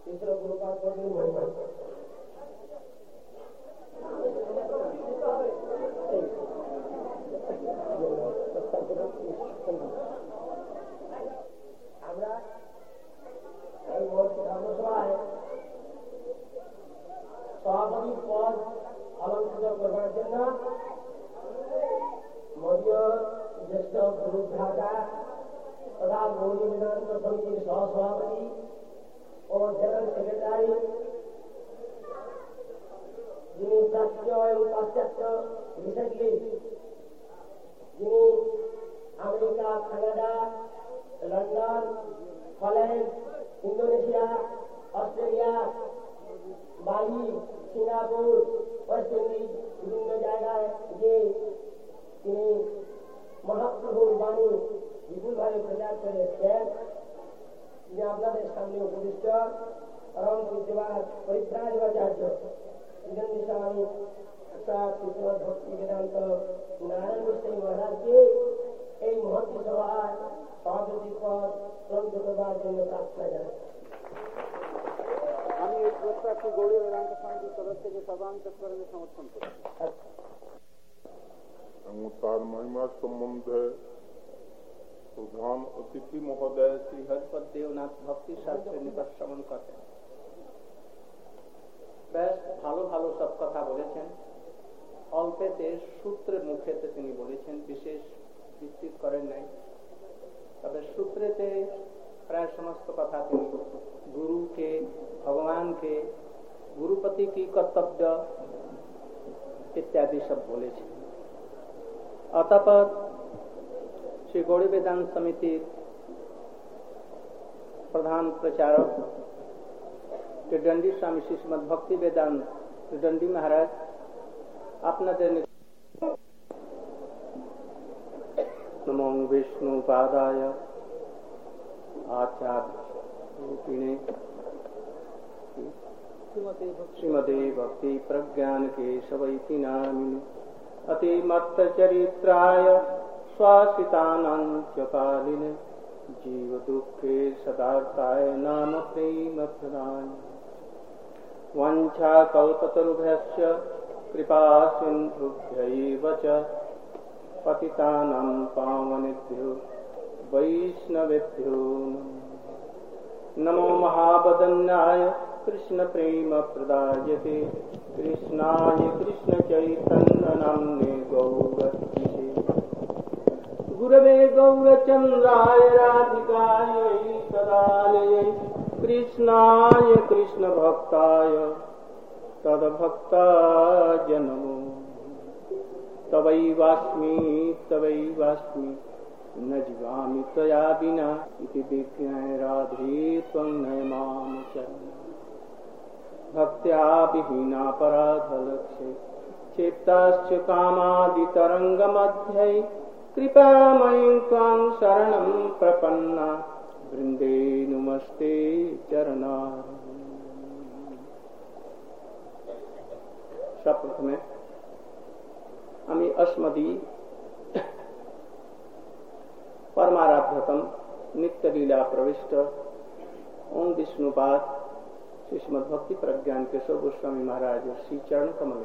तीसरा गुरुपाद को भी महिमा আমরা এই ধর্মসভায় সভাপতি পদ অলঙ্কৃত করবার জন্য মদীয় জ্যেষ্ঠ গুরুভ্রাতা তথা মৌলী বেদান্ত সমিতির সহসভাপতি ও জেনারেল সেক্রেটারি যিনি প্রাচ্য এবং পাশ্চাত্য রিসেন্টলি যিনি America, Canada, London, Holland, Indonesia, Australia, Bali, Singapore, West Indies বিভিন্ন জায়গায় যে তিনি মহাপ্রভুর বাণী বিপুলভাবে প্রচার করে এসেছেন, তিনি আপনাদের সামনে উপবিষ্ট পরম পূজ্যবাদ পরিব্রাজকাচার্য শ্রীচন্দ্র স্বামী শ্রীমদ ভক্তি বেদান্ত নারায়ণ গোস্বামী মহারাজকে এই মহত্ব সভায় সভাপতি পদ অলঙ্কৃত করবার জন্য প্রার্থনা জানাই। আমি এই প্রস্তাবটি গৌড়ীয় বেদান্ত সমিতির তরফ থেকে সর্বান্তঃকরণে সমর্থন করছি। তার মহিমা সম্বন্ধে প্রধান অতিথি মহোদয় শ্রী হরিপদ দেবনাথ ভক্তি শাস্ত্রের নিকট শ্রবণ করেন। বেশ ভালো ভালো সব কথা বলেছেন। অল্পেতে সূত্রের মুখেতে তিনি বলেছেন, বিশেষ বিস্তৃত করেন নাই। তবে সূত্রেতে প্রায় সমস্ত কথা তিনি গুরুকে, ভগবানকে, गुरुपति की कर्तव्य इत्यादि सब बोले छे। अतःपर श्री गौड़ी वेदांत समिति प्रधान प्रचारक त्रिदंडी स्वामी श्रीमद भक्ति वेदांत त्रिदंडी महाराज अपना देने नमो विष्णु पादाय आचार्य श्रीमते भक्ति प्रज्ञान के केशवैति नामिने अतिमत्त चरित्राय स्वासितानां कालिने जीव दुःखे सदार्थाय नाम प्रेम प्रदाय वंशा कल्पतरुभ्यश्च कृपा सिन्धुभ्यैव च पतितानां पावनेभ्यो वैष्णवेभ्यो नमो महावदन्याय कृष्ण प्रेम प्रदायते कृष्णाय कृष्ण चैतन्य नाम्ने गौरक्षिते गुरवे गौरचन्द्राय राधिकायै तदालयै कृष्णाय कृष्ण भक्ताय तद्भक्ताय नमो तवैवास्मि न जीवामि त्वया विना इति विज्ञाय राधे त्वं नय मां चरण भक्त्या विहीना पराधलक्ष्ये क्षेप्ताश्च कामादितरङ्गमध्ये कृपामयीं त्वां शरणं प्रपन्ना वृन्दे नमस्ते चरणा। सप्रथमे आमी अस्मदी परमाराध्यतम नित्य लीला प्रविष्ट ओम विष्णुपाद श्रीमद भक्ति प्रज्ञान केशव गोस्वामी महाराज श्री चरण कमले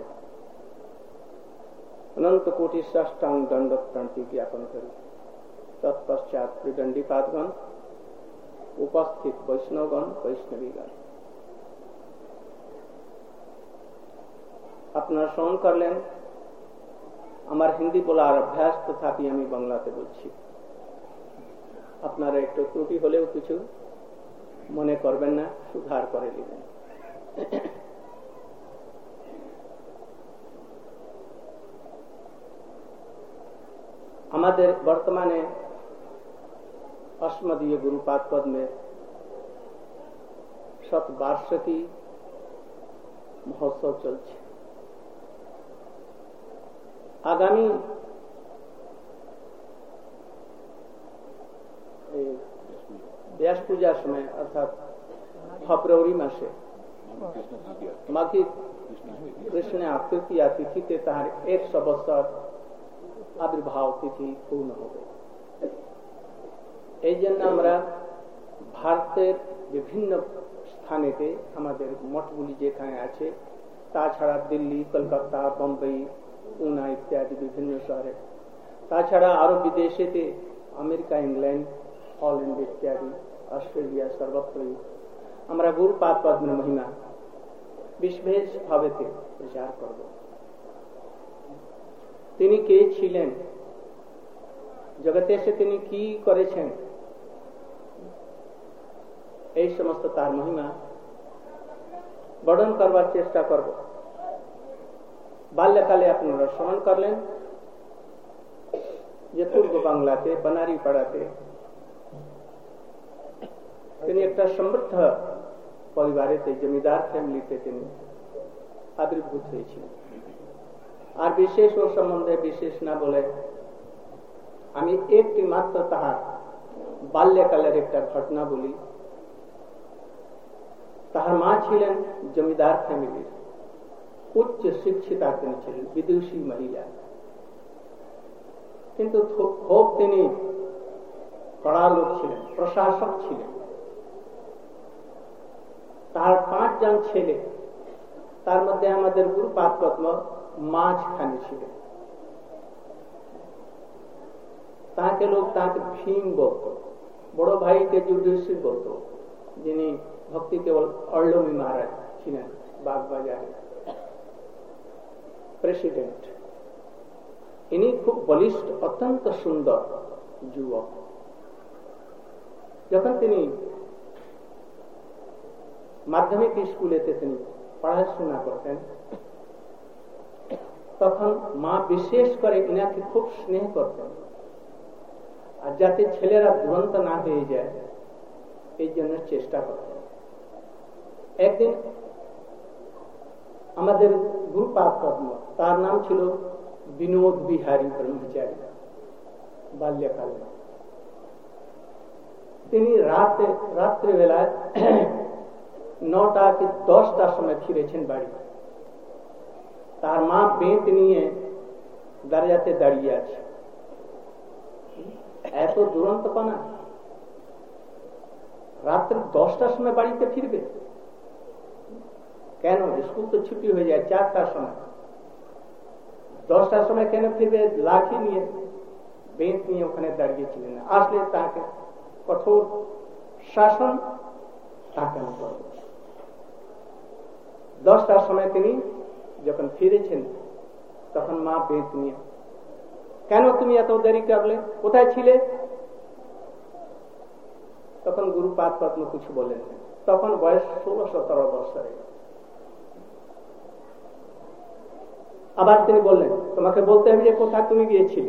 अनंत कोटि साष्टांग दंड प्रणति ज्ञापन करी। तत्पश्चात त्रिदंडी पादगण, उपस्थित वैष्णवगण, वैष्णवीगण अपना श्रवण कर लें। আমার হিন্দি বলার অভ্যাস, তথাপি আমি বাংলাতে বলছি। আপনারা একটু ত্রুটি হলেও কিছু মনে করবেন না, সুধার করে নেবেন। আমাদের বর্তমানে अस्मदीय गुरुपाद पद में शतवार्षिकी महोत्सव चलছে। आगामी व्यास पूजा समय अर्थात फेब्रुआरी मासे माघी कृष्ण तृतीया तिथि तार 100 বছর आविर्भाव तिथि पूर्ण হবে। এই জন্য আমরা ভারতের বিভিন্ন স্থানেতে আমাদের মঠগুলি যেখানে আছে, তাছাড়া দিল্লি, কলকাতা, বোম্বাই, পুনা ইত্যাদি বিভিন্ন শহরে, তাছাড়া আরো বিদেশেতে আমেরিকা, ইংল্যান্ড, হল্যান্ড ইত্যাদি, অস্ট্রেলিয়া সর্বত্রই আমরা গুরুপাদ পদ্মের মহিমা বিশেষ ভাবেতে প্রচার করব। তিনি কে ছিলেন, জগতে এসে তিনি কি করেছেন, এই সমস্ত তার মহিমা বর্ণন করবার চেষ্টা করব। বাল্যকালে আপনারা স্মরণ করলেন যে পূর্ব বাংলাতে বনারি পাড়াতে তিনি একটা সমৃদ্ধ পরিবারেতে, জমিদার ফ্যামিলিতে তিনি আবির্ভূত হয়েছিলেন। আর বিশেষ ও সম্বন্ধে বিশেষ না বলে আমি একটি মাত্র তাহার বাল্যকালের একটা ঘটনা বলি। তাহার মা ছিলেন জমিদার ফ্যামিলির, উচ্চ শিক্ষিতা তিনি ছিলেন, বিদুষী মহিলা, কিন্তু খুব তিনি কড়া লোক ছিলেন, প্রশাসক ছিলেন। তার 5 জন ছেলে, তার মধ্যে আমাদের গুরুপাদ পদ্ম মাঝখানে ছিলেন। তাকে লোক তাকে ভীম বলত, বড় ভাইকে যুধিষ্ঠির বলত, যিনি ভক্তি কেবল অর্লমি মহারাজ ছিলেন, বাগবাজারে প্রেসিডেন্ট। ইনি খুব বলিষ্ঠ, অত্যন্ত সুন্দর যুবক। যখন তিনি মাধ্যমিক স্কুলেতে তিনি পড়াশোনা করতেন, তখন মা বিশেষ করে ইনাকে খুব স্নেহ করতেন, আর যাতে ছেলেরা দুরন্ত না হয়ে যায় এই জন্য চেষ্টা করতেন। একদিন আমাদের গুরুপাদ পদ্ম, তার নাম ছিল বিনোদ বিহারী ব্রহ্মচারী, বাল্যকালে তিনি রাত্রিবেলায় 9টা কি 10টার সময় ফিরেছেন বাড়ি। তার মা বেত নিয়ে দরজাতে দাঁড়িয়ে আছে। এত দুরন্তপনা, রাত্রি 10টার সময় বাড়িতে ফিরবে কেন? স্কুল তো ছুটি হয়ে যায় 4টার সময়, 10টার সময় কেন ফিরবে? লাঠি নিয়ে, বেত নিয়ে ওখানে দাঁড়িয়েছিলেন। আসলে তাকে কঠোর শাসন তাকে করবে। 10টার সময় তিনি যখন ফিরেছেন, তখন মা বেত নিয়ে, কেন তুমি এত দেরি করলে, কোথায় ছিলে? তখন গুরুপাদ পদ্ম কিছু বলেন, তখন বয়স 16-17 বছরে। আবার তিনি বললেন, তোমাকে বলতে হবে যে কোথায় তুমি গিয়েছিলে।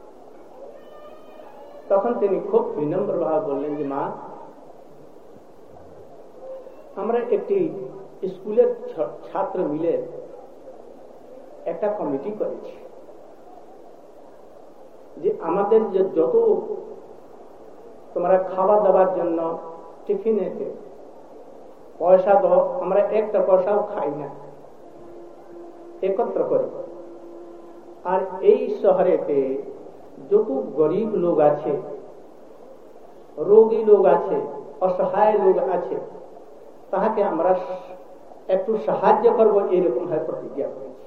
তখন তিনি খুব বিনম্র ভাবে বললেন যে মা, আমরা একটি স্কুলের ছাত্র মিলে একটা কমিটি করেছি যে আমাদের যে যত তোমরা খাওয়া দাবার জন্য টিফিনেতে পয়সা দাও, আমরা একটা পয়সাও খাই না, একত্র করি। আর এই শহরেতে যত গরিব লোক আছে, রোগী লোক আছে, অসহায় লোক আছে, তাহাকে আমরা একটু সাহায্য করব, এরকম ভাবে প্রতিজ্ঞা করেছি।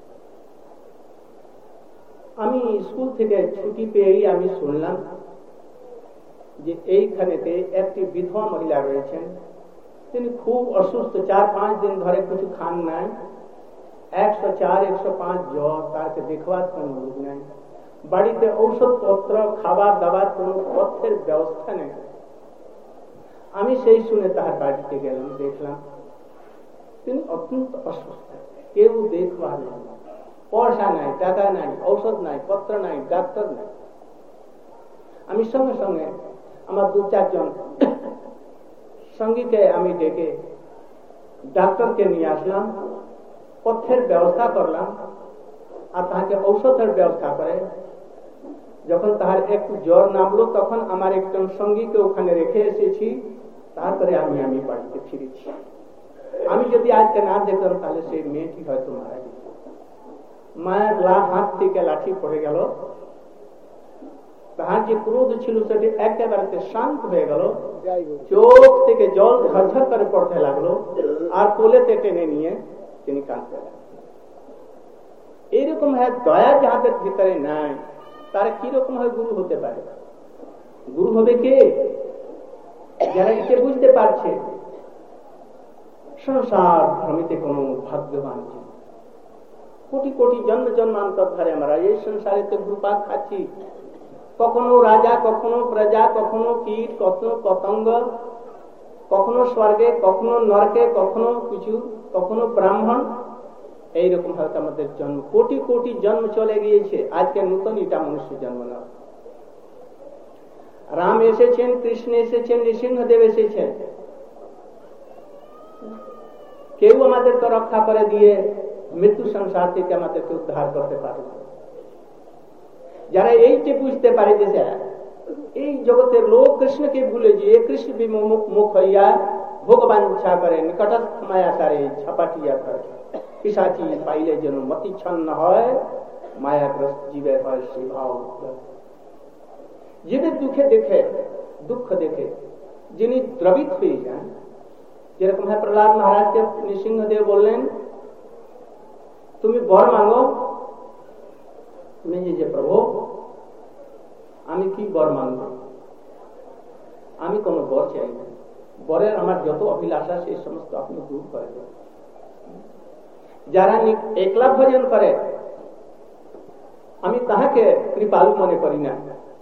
আমি স্কুল থেকে ছুটি পেয়েই আমি শুনলাম যে এইখানেতে একটি বিধবা মহিলা রয়েছেন, তিনি খুব অসুস্থ, 4-5 দিন ধরে কিছু খান নাই, 104-105 জ্বর, তাকে দেখবার কোন লোক নাই, বাড়িতে ঔষধপত্র খাবার দাবার কোন পথ্যের ব্যবস্থা নেই। আমি সেই শুনে তাহার বাড়িতে গেলাম, দেখলাম তিনি অত্যন্ত অসুস্থ, কেউ দেখবার না, পয়সা নাই, টাকা নাই, ঔষধ নাই, পত্র নাই, ডাক্তার নাই। আমি সঙ্গে সঙ্গে আমার 2-4 জন সঙ্গীকে আমি ডেকে ডাক্তারকে নিয়ে আসলাম, পথ্যের ব্যবস্থা করলাম, আর তাহাকে ঔষধের ব্যবস্থা করে। যখন তাহার একটু জ্বর নামলো, তখন আমার একজন সঙ্গীকে ওখানে রেখে এসেছি, তারপরে আমি বাড়িতে ফিরেছি। আমি যদি আজকে না দেখতাম, তাহলে সেই মেয়েটি হয়তো মারা যেত। মায়ের হাত থেকে লাঠি পড়ে গেল, তাহার যে ক্রোধ ছিল সেটি একেবারে শান্ত হয়ে গেল। চোখ থেকে জল ঝরঝর করে পড়তে লাগলো, আর কোলেতে টেনে নিয়ে তিনি কাঁদতে লাগলেন। এইরকম হয় দয়া যাহাদের ভিতরে নাই, তারা কিরকম হয় গুরু হতে পারে? গুরু হবে কে? যারা একে বুঝতে পারছে সংসার ভ্রমিতে কোন ভাগ্যবান ছিল। কোটি কোটি জন্ম জন্মান্তর ধরে আমরা এই সংসারে তো ঘুরপাক খাচ্ছি। কখনো রাজা, কখনো প্রজা, কখনো কীট, কখনো পতঙ্গ, কখনো স্বর্গে, কখনো নরকে, কখনো কিছু, কখনো ব্রাহ্মণ। এইরকম হয়তো আমাদের জন্ম, কোটি কোটি জন্ম চলে গিয়েছে। আজকে নতুন এটা মনুষ্য জন্ম না। রাম এসেছেন, কৃষ্ণ এসেছেন, নৃসিংহদেব এসেছেন, কেউ আমাদেরকে রক্ষা করে দিয়ে মৃত্যু সংসার থেকে আমাদেরকে উদ্ধার করতে পারে। যারা এইটি বুঝতে পারে যে এই জগতের লোক কৃষ্ণকে ভুলে গিয়ে কৃষ্ণ বিমুখ হইয়া ভোগবাঞ্ছা করে, নিকটস্থ মায়া করে, ঝাপাটিয়া করে, পিশাচি পাইলে যেন মতিচ্ছন্ন হয়, মায়াগ্রস্ত জীবের হয় সেই ভাব। জীবের দুঃখ দেখে যিনি দ্রবিত হয়ে যান, যেরকম হয় প্রহ্লাদ মহারাজকে নৃসিংহদেব বললেন, তুমি বর মাঙ্গো। তুমি যে প্রভু, আমি কি বর মাঙ্গ? আমি কোন বর চাই না, বরের আমার যত অভিলাষা সেই সমস্ত আপনি দূর করে দেন। যারা একলা ভজন করে আমি তাহাকে কৃপালু মনে করি না,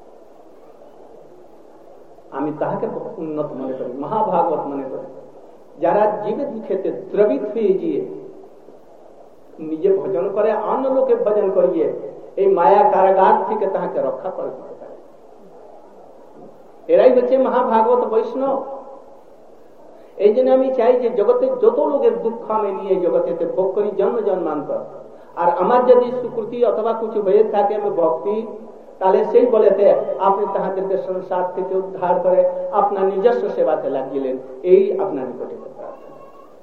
আমি তাহাকে উন্নত মনে করি, মহাভাগবত মনে করি। যারা জীবের দুঃখেতে দ্রবিত হয়ে গিয়ে নিজে ভজন করে, অন্য লোকে ভজন করিয়ে এই মায়া কারাগার থেকে তাহাকে রক্ষা করে দিতে পারে, এরাই হচ্ছে মহাভাগবত বৈষ্ণব। এই জন্য আমি চাই যে জগতে যত লোকের দুঃখ আমি নিয়ে জগতে ভোগ করি জন্ম জন্মান্তর, আর আমার যদি সুকৃতি অথবা কিছু হয়ে থাকে আমি ভক্তি, তাহলে সেই বলেতে আপনি তাহাদেরকে সংসার থেকে উদ্ধার করে আপনার নিজস্ব সেবাতে লাগিলেন, এই আপনার নিকটে প্রার্থনা।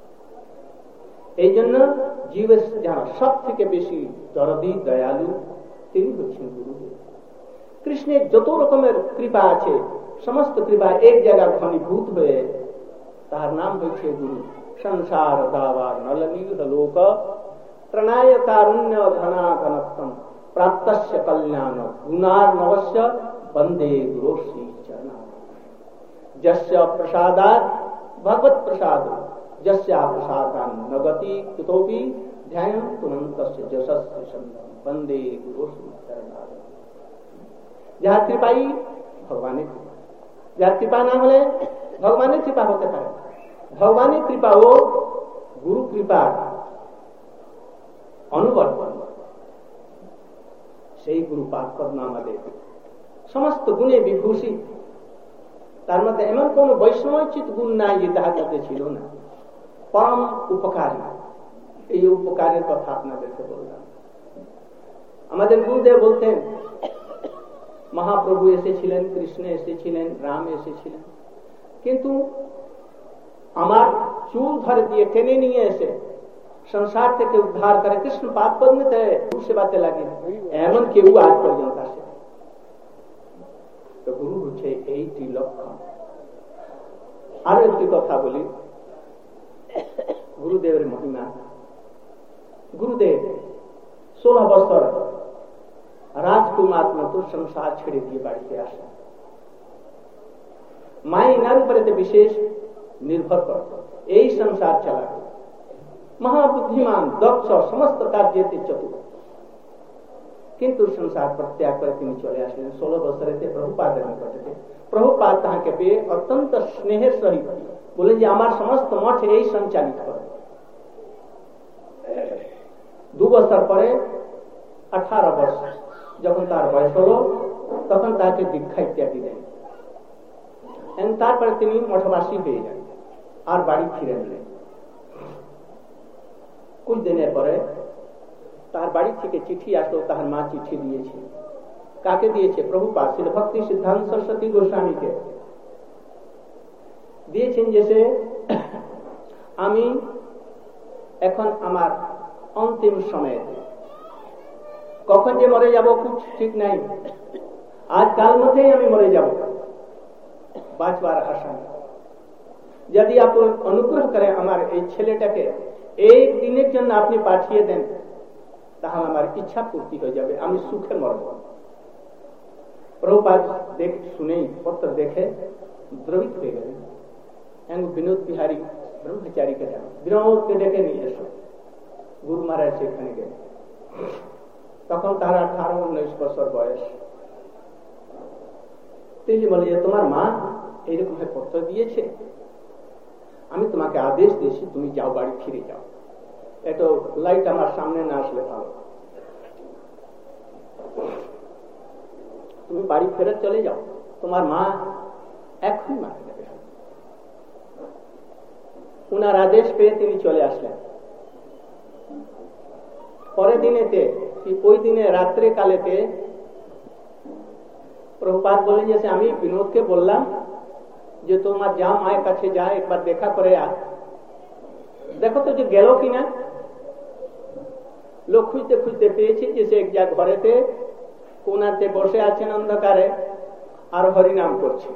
এই জন্য জীবের যারা সব থেকে বেশি দরদি দয়ালু তিনি হচ্ছেন গুরুদেব। কৃষ্ণের যত রকমের কৃপা আছে সমস্ত কৃপা এক জায়গায় ঘনীভূত হয়ে তার নাম হয়েছে গুরু। সংসার দাবা নলনীল লোক ত্রণায় কারুণ্য ঘনা ঘনত্তম প্রাপ্তস্য কল্যাণ গুণার নবস্য বন্দে গুরু শ্রী চরণ। যস্য প্রসাদাৎ ভগवत प्रसाद यस्या प्रसादान नगति कुतोपि ध्यान तुनन्तस्य यशस्वी संदम वंदे गुरु चरणार। যাহার কৃপাই ভগবানের কৃপা, যার কৃপা না হলে ভগবানের কৃপা হতে পারে। ভগবানের কৃপা ও গুরু কৃপার অনুবর্তন, সেই গুরু পাঠ করনা আমাদের সমস্ত গুণে বিভূষিত। তার মধ্যে এমন কোন বৈষ্ণবোচিত গুণ নাই যে তাহার মধ্যে ছিল না। পরম উপকারী, এই উপকারের কথা আপনাদেরকে বললাম। আমাদের গুরুদেব বলতেন, মহাপ্রভু এসেছিলেন, কৃষ্ণ এসেছিলেন, রাম এসেছিলেন, কিন্তু আমার চুল ধরে দিয়ে টেনে নিয়ে এসে সংসার থেকে উদ্ধার করে কৃষ্ণ পাদ পদ্মে সেবাতে লাগে, এমন কেউ আজ পর্যন্ত আসে। তো গুরু হচ্ছে এইটি লক্ষণ। আরো একটি কথা বলি, গুরুদেবের মহিমা। গুরুদেব 16 বছর রাজকুমার মতো সংসার ছেড়ে দিয়ে বাড়িতে আসে। মায়ের উপরে বিশেষ নির্ভর করত, এই সংসার চালাত। মহাবুদ্ধিমান, দক্ষ, সমস্ত কার্যেতে চতুর, কিন্তু সংসার প্রত্যাগ করে তিনি চলে আসলেন 16 বছরেতে প্রভুপাদের নিকটে। প্রভুপাদ তাহাকে পেয়ে অত্যন্ত স্নেহের সহিত বলে যে আমার সমস্ত মঠ এই সঞ্চালিত করে। 2 বছর পরে 18 বছর যখন তার বয়স হলো, তখন তাকে দীক্ষা ইত্যাদি দেন। তারপরে তিনি মঠবাসী হয়ে যান, আর বাড়ি ফিরে এলেন। कुछ दिনের পরে তার বাড়ি থেকে চিঠি আসলো, তার মা চিঠি দিয়েছে। কাকে দিয়েছে? প্রভুপাদ শ্রী ভক্তি সিদ্ধান্ত সরস্বতী গোস্বামীকে দিয়েছেন। যে আমি এখন আমার অন্তিম সময়ে, কখন যে মরে যাব খুব ঠিক নাই, আজ কাল মধ্যেই আমি মরে যাব। বাঁচবার আশা নেই। যদি আপনি অনুগ্রহ করেন আমার এই ছেলেটাকে এই দিনের জন্য আপনি পাঠিয়ে দেন, তাহলে আমার ইচ্ছা পূর্তি হয়ে যাবে, আমি সুখে মরব। প্রভুপাদ শুনেই পত্র দেখে দ্রবিত হয়ে গেলেন। বিনোদ বিহারী ব্রহ্মচারীকে যেন বিনোদকে ডেকে নিয়ে এসো। গুরু মহারাজ সেখানে গেলেন। তখন তার 18-19 বছর বয়স। তিনি বলে যে তোমার মা এইরকম পত্র দিয়েছে, আমি তোমাকে আদেশ দিয়েছি তুমি যাও, বাড়ি ফিরে যাও। এত লাইট আমার সামনে না আসলে ভালো, তুমি বাড়ি ফেরত চলে যাও, তোমার মা এখন মারা যাবে। উনার আদেশ পেয়ে তিনি চলে আসলেন। পরের দিনেতে ওই দিনে রাত্রে কালেতে প্রভুপাদ বলেন যে আমি বিনোদকে বললাম যে তোমার যা মায়ের কাছে যা একবার দেখা করে আ, দেখো তো যে গেল কিনা। লোক খুঁজতে খুঁজতে পেয়েছি যে সে এক জায়গা ঘরেতে কোনাতে বসে আছেন অন্ধকারে আর হরিনাম করছে।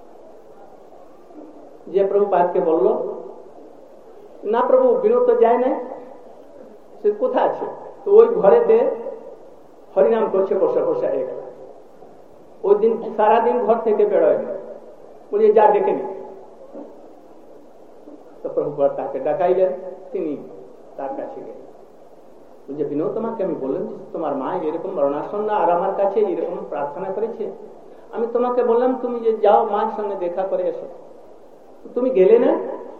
যে প্রভুপাদকে বলল, না প্রভু বিনোদ তো যায় না, সে কোথায় আছে? তো ওই ঘরেতে হরিনাম করছে বসে বসে। ওই দিন সারাদিন ঘর থেকে বেরোয় না, বলি যা ডেকে নি। তো প্রভুপাদ তাকে ডাকাইলেন, তিনি তার কাছে গেলেন। বলছে বিনোদ তোমাকে আমি বললাম তোমার মা এরকম মরণাসন্ন আর আমার কাছে এরকম প্রার্থনা করেছে, আমি তোমাকে বললাম তুমি যে যাও মার সঙ্গে দেখা করে এসো, তুমি গেলে না,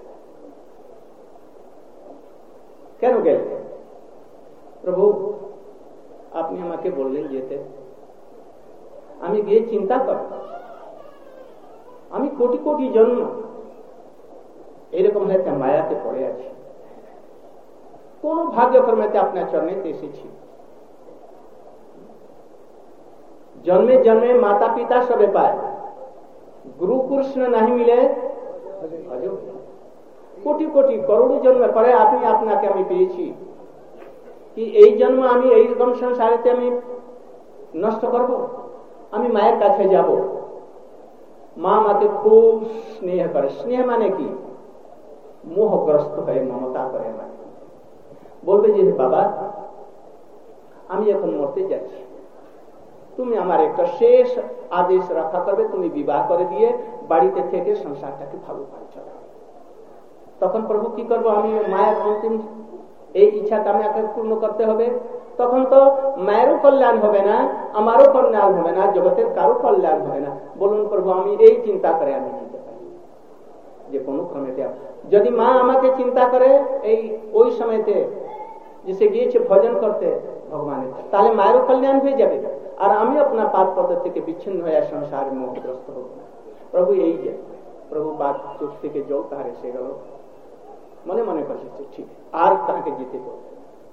কেন গেলে? প্রভু আপনি আমাকে বললেন যেতে, আমি গিয়ে চিন্তা করব, আমি কোটি কোটি জন্ম এরকম একটা মায়াতে পড়ে আছি, কোন ভাগ্যক্রমেতে আপনার চরণেতে এসেছি। জন্মে জন্মে মাতা পিতা সবে পায়, গুরু কৃষ্ণ নাহি মিলে কোটি কোটি করোড় জন্ম পরে আপনি আপনাকে আমি পেয়েছি, কি এই জন্ম আমি এইরকম সংসারেতে আমি নষ্ট করব? আমি মায়ের কাছে যাব, মা আমাকে খুব স্নেহ করে। স্নেহ মানে কি? মোহগ্রস্ত হয়ে মমতা করে আমাকে বলবে যে বাবা আমি এখন মরতে যাচ্ছি, তুমি আমার একটা শেষ আদেশ রক্ষা করবে, তুমি বিবাহ করে দিয়ে বাড়িতে থেকে সংসারটাকে ভালো করে চালাবে। তখন প্রভু কি করবো? আমি মায়ের অন্তিম এই ইচ্ছাটা আমাকে পূর্ণ করতে হবে। তখন তো মায়েরও কল্যাণ হবে না, আমারও কল্যাণ হবে না, জগতের কারো কল্যাণ হবে না। বলুন প্রভু আমি এই চিন্তা করে আমি যেতে পারি যে কোনো ক্রমেতে যদি মা আমাকে চিন্তা করে এই ওই সময়তে যে সে গিয়েছে ভজন করতে ভগবানের, তাহলে মায়েরও কল্যাণ হয়ে যাবে আর আমি আপনার পাপ পথ থেকে বিচ্ছিন্ন হয়ে সংসারে মোহগ্রস্ত হব না। প্রভু এই যে প্রভু বাদ চোখ থেকে জল তাহার এসে গেল, মনে মনে করছে ঠিক আর তাকে যেতে হবে।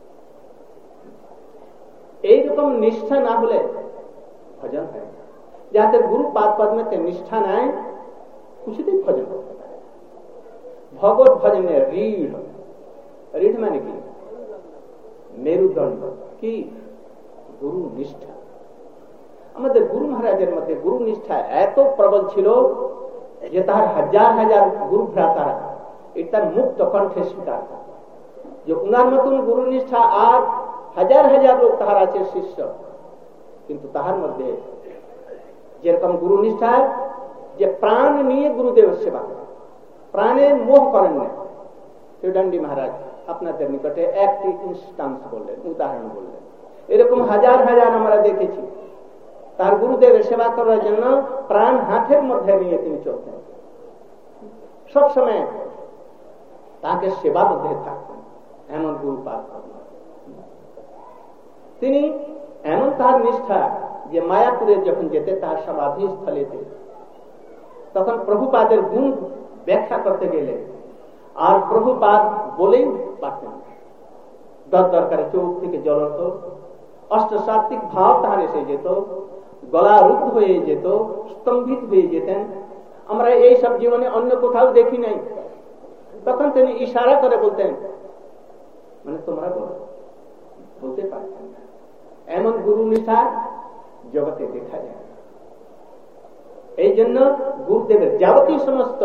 এইরকম নিষ্ঠা না হলে ভজন হয় না। যাদের গুরু পাদ পদ্মেতে নিষ্ঠা নাই কিছুতেই ভজন করতে পারে। ভগবত ভজনের ঋঢ়, ঋঢ় মানে কি? মেরুদণ্ড কি? গুরু নিষ্ঠা। আমাদের গুরু মহারাজের মধ্যে গুরু নিষ্ঠা এত প্রবল ছিল যে তার হাজার হাজার গুরু ভ্রাতারা এটা মুক্ত কণ্ঠে স্বীকার যে উনার মতন গুরু নিষ্ঠা আর হাজার হাজার লোক তাহার আছে শিষ্য, কিন্তু তাহার মধ্যে যেরকম গুরু নিষ্ঠা যে প্রাণ নিয়ে গুরুদেবের সেবা করে, প্রাণের মোহ করেন না। শিবদণ্ডী মহারাজ আপনাদের নিকটে একটি ইনস্টান্স বললেন, উদাহরণ বললেন। এরকম হাজার হাজার আমরা দেখেছি তার গুরুদেবের সেবা করার জন্য প্রাণ হাতের মধ্যে নিয়ে তিনি চলতেন, সবসময় তাকে সেবা মধ্যে থাকতেন। এমন গুরু পাদ তিনি, এমন তার নিষ্ঠা যে মায়াপুরে যখন যেতে তার সমাধিস্থলেতে তখন প্রভুপাদের গুণ ব্যাখ্যা করতে গেলে আর প্রভুপাদ বলেই পারতেন, দরকারে চোখ থেকে জল হতো, অষ্টসাত্বিক ভাব তার এসে যেত, গলা রুদ্ধ হয়ে যেত, স্তম্ভিত হয়ে যেতেন। আমরা এই সব জীবনে অন্য কোথাও দেখি নাই। তখন তিনি ইশারা করে বলতেন, মানে তোমরা বলতে পারতেন না। এমন গুরু নিষ্ঠা জগতে দেখা যায়। এই জন্য গুরুদেবের যাবতীয় সমস্ত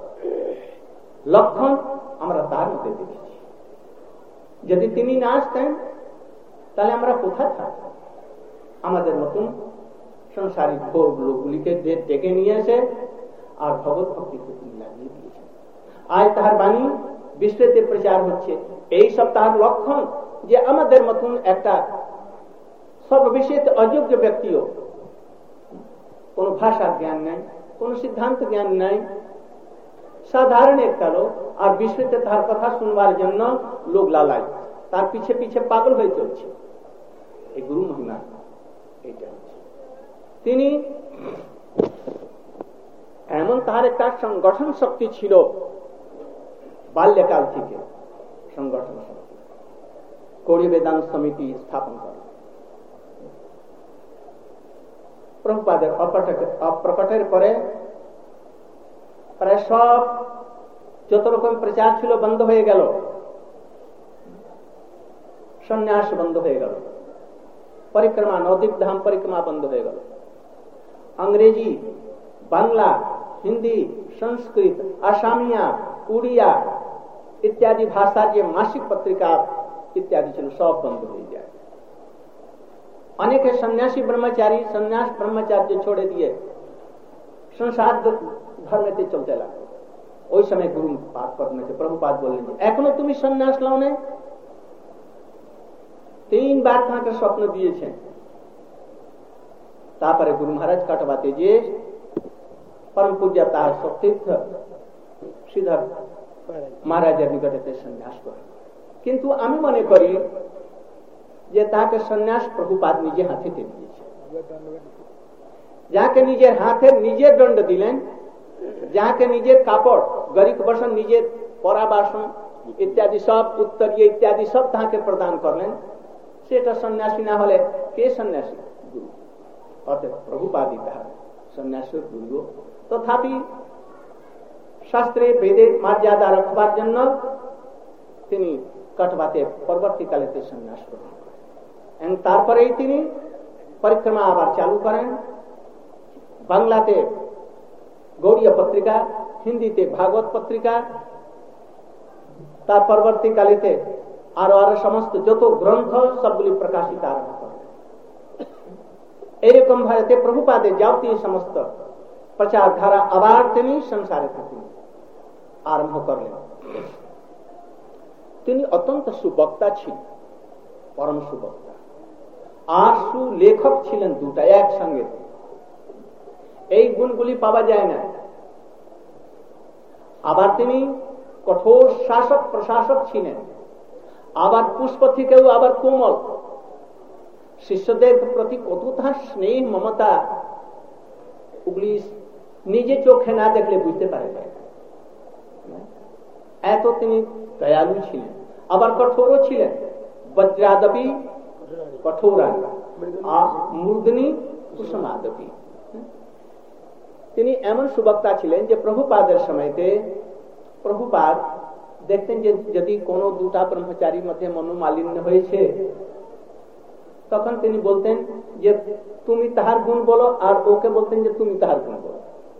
লক্ষণ আমরা তার মধ্যে দেখেছি। যদি তিনি না আসতেন তাহলে আমরা কোথায় থাকতাম? আমাদের মতন সংসারিক লোকগুলিকে ডেকে নিয়ে এসে আর ভগবত ভক্তিকে তিনি লাগিয়ে দিয়েছেন। আজ তাহার বাণী বিশ্বতে প্রচার হচ্ছে। এই সব তার লক্ষণ যে আমাদের মতন একটা সর্ববিষয়তে অযোগ্য ব্যক্তিও, কোন ভাষার জ্ঞান নাই, কোন সিদ্ধান্ত জ্ঞান নাই, সাধারণ একটা লোক, আর বিশ্বতে তার কথা শুনবার জন্য লোক লালাই, তার পিছে পিছে পাগল হয়ে চলছে। এই গুরু মহিমা এইটা হচ্ছে। তিনি এমন তার একটা সংগঠন শক্তি ছিল, বাল্যকাল থেকে সংগঠন শক্তি, গৌড়ীয় বেদান্ত সমিতি স্থাপন করা, প্রভুপাদের অপ্রকটের পরে প্রায় সব যত রকম প্রচার ছিল বন্ধ হয়ে গেল, সন্ন্যাস বন্ধ হয়ে গেল, পরিক্রমা নবদ্বীপ ধাম পরিক্রমা বন্ধ হয়ে গেল, अंग्रेजी, बांग्ला, हिंदी, संस्कृत, आसामिया, उड़िया इत्यादि भाषा जे मासिक पत्रिका इत्यादि ছিল সব বন্ধ হয়ে যায়। অনেকে সন্ন্যাসী ব্রহ্মচারী সন্ন্যাস ব্রহ্মচার্য छोड़े दिए, संसार ধর্মেতে চলতে লাগলো। ওই সময় গুরু পাদ পদ্মে প্রভুপাদ বললেন, এখনো তুমি সন্ন্যাস লাও না? 3 বার তাকে স্বপ্ন দিয়েছেন। তারপরে গুরু মহারাজ কাটবাতে যে परम पूज्य तार सतीर्थ श्रीधर महाराजेर निकटते सन्यास करें। किन्तु आमी मने करी जे ताके सन्यास प्रभुपाद निजे हाथे दिएछे, जाके निजेर हाथे निजे दंड दिलेन, जाके निजे कापड़ गरीब बसन निजे परा बासन इत्यादि सब उत्तरीय इत्यादि सब ताके प्रदान करलेन। सेटा सन्यासी ना होले के सन्यासी? गुरु। अतः प्रभुपाद सन्यासी गुरु। तथापि शास्त्रे वेदे मर्यादा रखবার জন্য তিনি কাটবাতে পরবর্তীকালেতে সন্ন্যাস গ্রহণ করেন এবং তারপরেই তিনি পরিক্রমা আবার চালু করেন। বাংলাতে গৌড়ীয় পত্রিকা, হিন্দিতে ভাগবত পত্রিকা, তার পরবর্তীকালেতে আরো সমস্ত যত গ্রন্থ সবগুলি প্রকাশিত আরম্ভ করেন। এরকম ভারতে প্রভুপাদের যাবতীয় সমস্ত प्रचार धारा आबार তিনি সংসারে তিনি আরম্ভ করলেন। তিনি অত্যন্ত সুবক্তা ছিলেন, পরম সুবক্তা, আর সুলেখক ছিলেন, দুটা একসঙ্গে। এই গুণগুলি পাওয়া যায় না। আবার তিনি কঠোর শাসক প্রশাসক ছিলেন, আবার পুষ্প থেকেও আবার কোমল, শিষ্যদের প্রতি কতটা স্নেহ মমতা ওগুলি নিজে চোখে না দেখলে বুঝতে পারে না। এত তিনি দয়ালু ছিলেন, আবার কঠোরও ছিলেন। বজ্রাদপি কঠোরা মূর্ধনি কুসুমাদপি। তিনি এমন সুবক্তা ছিলেন যে প্রভুপাদের সময়তে প্রভুপাদ দেখতেন যে যদি কোনো দুটা ব্রহ্মচারীর মধ্যে মনোমালিন্য হয়েছে, তখন তিনি বলতেন যে তুমি তাহার গুণ বলো, আর ওকে বলতেন যে তুমি তাহার গুণ বলো।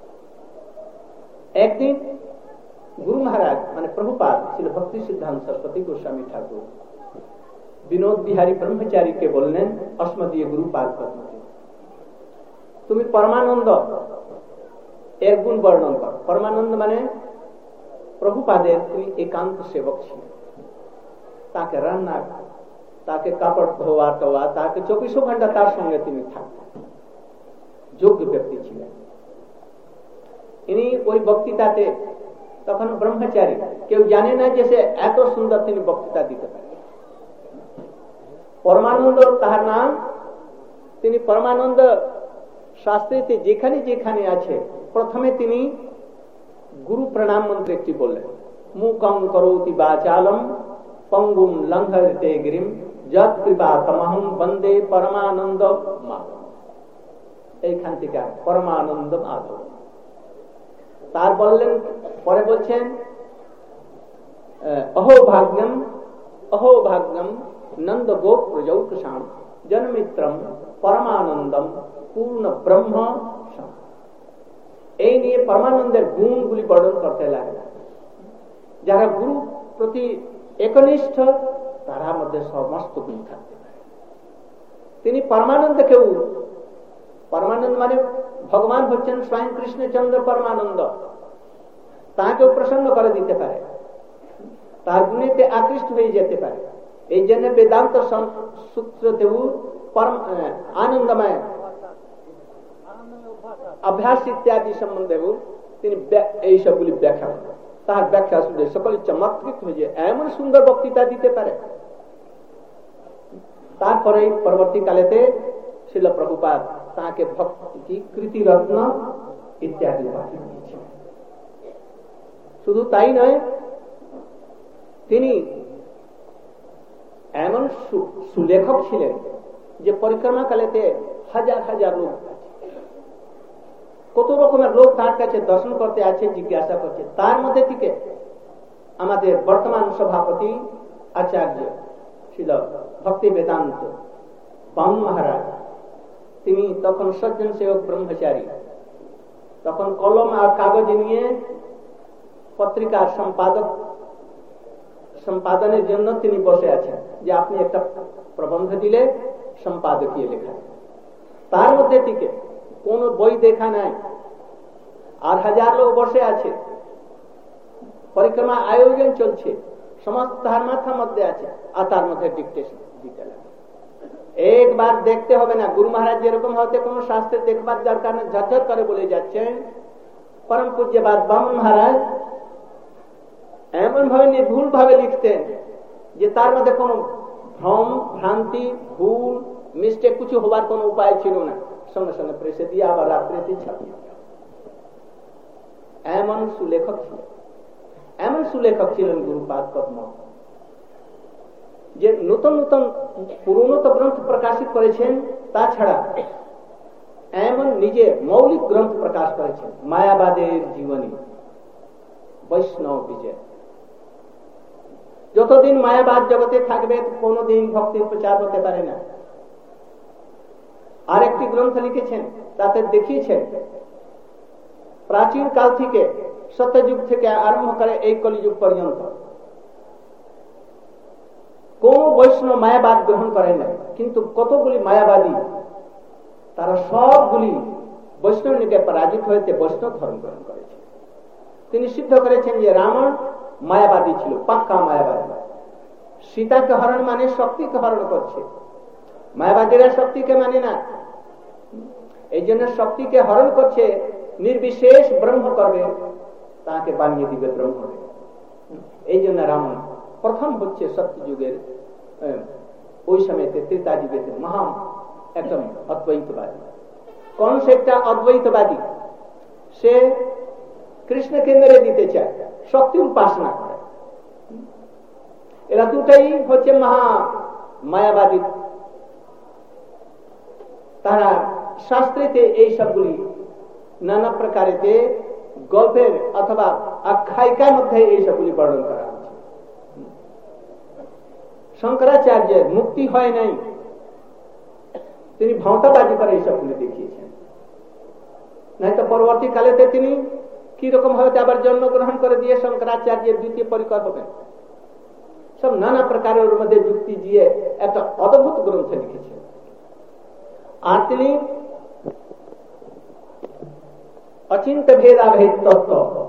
একদিন গুরু মহারাজ মানে প্রভুপাদ শ্রী ভক্তি সিদ্ধান্ত সরস্বতী গোস্বামী ঠাকুর বিনোদ বিহারী ব্রহ্মচারীকে বললেন, অস্মদীয় গুরুপাদ পদ্মকে, তুমি পরমানন্দ এর গুণ বর্ণন কর। পরমানন্দ মানে প্রভুপাদের তিনি একান্ত সেবক ছিলেন, তাকে রান্না, তাকে কাপড় ধোয়া টোয়া, তাকে 24 ঘন্টা তার সঙ্গে তিনি থাকতেন, যোগ্য ব্যক্তি ছিলেন। ইনি ওই বক্তৃতাতে তখন ব্রহ্মচারী, কেউ জানে না যে সে এত সুন্দর তিনি বক্তৃতা দিতে পারেন। পরমানন্দ তাহার নাম। তিনি পরমানন্দ শাস্ত্রীতে যেখানে যেখানে আছে প্রথমে তিনি গুরু প্রণাম মন্ত্র একটি বললেন, মুকং করোতি বাচালম পঙ্গুম লঙ্ঘতে গিরিম যৎ কৃপা তমহং বন্দে পরমানন্দ মাধব। এইখান থেকে পরমানন্দ মাধব। তার বললেন, পরে বলছেন অহোভাগ্যম অহোভাগ্যম নন্দ গোপ প্রজৌকসাম জন্মিত্রম পরমানন্দম পূর্ণ ব্রহ্ম। এই নিয়ে পরমানন্দের গুণগুলি বর্ণন করতে লাগলেন। যারা গুরু প্রতি একনিষ্ঠ তারা মধ্যে সমস্ত গুণ থাকতে পারে। তিনি পরমানন্দকেও, পরমানন্দ মানে ভগবান হচ্ছেন স্বয়ং কৃষ্ণচন্দ্র পরমানন্দ, তাকেও প্রসন্ন করে দিতে পারে, তার গুণেতে আকৃষ্ট হয়ে যেতে পারে। এই জন্য বেদান্ত সূত্রতেও আনন্দময় অভ্যাস ইত্যাদি সম্বন্ধেও তিনি এই সবগুলি ব্যাখ্যা করেন। তার ব্যাখ্যা শুনে সকলে চমৎকৃত হয়ে যায়, এমন সুন্দর বক্তৃতা দিতে পারে। তারপরে পরবর্তীকালেতে শিল প্রভুপাদ তাকে ভক্তি কৃতিরত্ন ইত্যাদি উপাধি দিয়েছেন। শুধু তাই নয়, তিনি এমন সুলেখক ছিলেন যে পরিক্রমা কালেতে হাজার হাজার লোক, কত রকমের লোক তার কাছে দর্শন করতে আছে, জিজ্ঞাসা করছে। তার মধ্যে থেকে আমাদের বর্তমান সভাপতি আচার্য ছিল ভক্তি বেদান্ত বামন মহারাজ। তিনি তখন সজ্জন সেবক ব্রহ্মচারী, তখন কলম আর কাগজ নিয়ে পত্রিকার সম্পাদনের জন্য তিনি বসে আছেন, যে আপনি একটা প্রবন্ধ দিলে সম্পাদকীয় লেখা। তার মধ্যে থেকে কোন বই দেখা নাই, আর হাজার লোক বসে আছে, পরিক্রমা আয়োজন চলছে, সমস্ত তার মাথার মধ্যে আছে, আর তার মধ্যে ডিকটেশন দিতে লাগে। একবার দেখতে হবে না, গুরু মহারাজ যেরকম হতে কোন শাস্ত্রে দেখবার দরকার না, ঝরঝর করে বলে যাচ্ছেন। পরম পূজ্যবাদ বামন মহারাজ এমন ভাবে নির্ভুল ভাবে লিখতেন যে তার মধ্যে কোন ভ্রম, ভ্রান্তি, ভুল, মিস্টেক কিছু হবার কোন উপায় ছিল না। সঙ্গে সঙ্গে প্রেসে দিয়ে আবার রাত্রিতে ছাপিয়ে। এমন সুলেখক ছিলেন, এমন সুলেখক ছিলেন গুরুপাদ পদ্ম, যে নতুন নতুন পুরনো তো গ্রন্থ প্রকাশিত করেছেন, তাছাড়া এমন নিজে মৌলিক গ্রন্থ প্রকাশ করেছেন। মায়াবাদের জীবনী, বৈষ্ণব বিজয়। যতদিন মায়াবাদ জগতে থাকবে কোনদিন ভক্তির প্রচার হতে পারে না। আরেকটি গ্রন্থ লিখেছেন, তাতে দেখিয়েছেন প্রাচীন কাল থেকে, সত্যযুগ থেকে আরম্ভ করে এই কলিযুগ পর্যন্ত কোন বৈষ্ণব মায়াবাদ গ্রহণ করেন না, কিন্তু কতগুলি মায়াবাদী তারা সবগুলি বৈষ্ণব নিকে পরাজিত হয়েছে, বৈষ্ণব ধর্ম গ্রহণ করেছে। তিনি সিদ্ধ করেছেন যে রাবণ মায়াবাদী ছিল, পাক্কা মায়াবাদী। সীতাকে হরণ মানে শক্তিকে হরণ করছে, মায়াবাদীরা শক্তিকে মানে না। এই জন্য শক্তিকে হরণ করছে, নির্বিশেষ ব্রহ্ম করবে, তাকে বানিয়ে দিবে ব্রহ্ম। এই জন্য রাবণ প্রথম হচ্ছে সত্যযুগের ওই সময়তে ত্রেতা যুগেতে মহা একদম অদ্বৈতবাদী। কংস একটা অদ্বৈতবাদী, সে কৃষ্ণকে মেরে দিতে চায়, শক্তি উপাসনা করে। এরা দুটাই হচ্ছে মহা মায়াবাদী। তারা শাস্ত্রেতে এই সবগুলি নানা প্রকারেতে গল্পের অথবা আখ্যায়িকার মধ্যে এই সবগুলি বর্ণন করা হচ্ছে। শঙ্করাচার্যের মুক্তি হয় নাই, তিনি ভাঁওতাবাজি করে এই সবগুলি দেখিয়েছেন। নয়তো পরবর্তীকালেতে তিনি কি রকম ভাবে আবার জন্মগ্রহণ করে দিয়ে শঙ্করাচার্যের দ্বিতীয় পরিকর হবেন। সব নানা প্রকারের মধ্যে যুক্তি দিয়ে একটা অদ্ভুত গ্রন্থ লিখেছেন। আর তিনি অচিন্ত ভেদাভেদ তত্ত্ব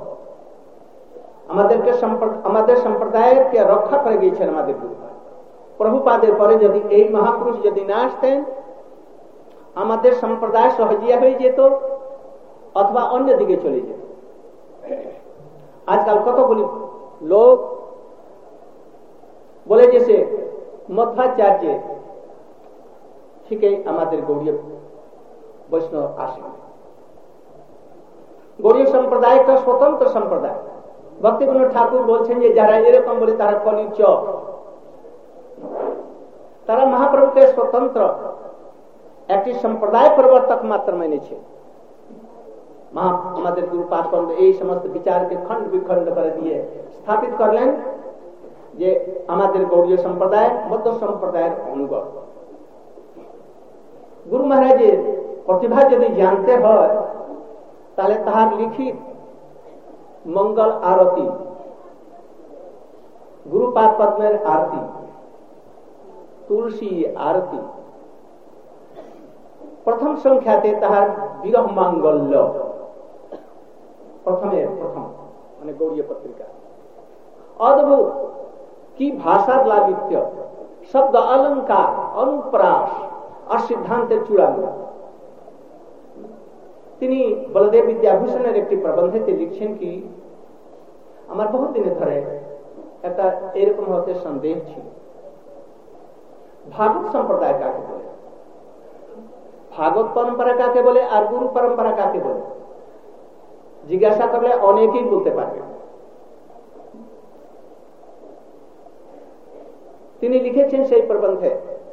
আমাদের সম্প্রদায়কে রক্ষা করে গিয়েছেন আমাদের গুরুপাদ। প্রভুপাদের পরে যদি এই মহাপুরুষ যদি না আসতেন, আমাদের সম্প্রদায় সহজিয়া হয়ে যেত অথবা অন্যদিকে চলে যেত। আজকাল কতগুলি লোক বলে যে সে মধ্বাচার্য থেকে আমাদের গৌড়ীয় বৈষ্ণব আসে। গৌড়ীয় সম্প্রদায় একটা স্বতন্ত্র সম্প্রদায়। ভক্তিবিনোদ ঠাকুর বলছেন যে যারা এরকম বলে তারা কলির চক, তারা মহাপ্রভুকে স্বতন্ত্র একটি সম্প্রদায় প্রবর্তক মাত্র মেনেছে। আমাদের গুরুপাদ এই সমস্ত বিচারকে খণ্ড বিখণ্ড করে দিয়ে স্থাপিত করলেন যে আমাদের গৌড়ীয় সম্প্রদায় মধ্য সম্প্রদায়ের অঙ্গ। গুরু মহারাজের প্রতিভা যদি জানতে হয় তাহলে তাহার লিখিত মঙ্গল আরতি, গুরুপাদ পদ্মের আরতি, তুলসী আরতি, প্রথম সংখ্যাতে তাহার বিরহ মাঙ্গল্য, প্রথম মানে গৌড়ীয় পত্রিকা। অদ্ভুত কি ভাষার লালিত্য, শব্দ অলঙ্কার, অনুপ্রাস আর সিদ্ধান্তের চূড়ান্ত। তিনি বলদেব বিদ্যাভূষণের একটি প্রবন্ধেতে লিখছেন কি, আমার বহু দিনে ধরে একটা এরকম হতে সন্দেহ ছিল, ভাগবত সম্প্রদায় কাকে বলে, ভাগবত পরম্পরা কাকে বলে, আর গুরু পরম্পরা কাকে বলে? জিজ্ঞাসা করলে অনেকেই বলতে পারবে। তিনি লিখেছেন সেই প্রবন্ধে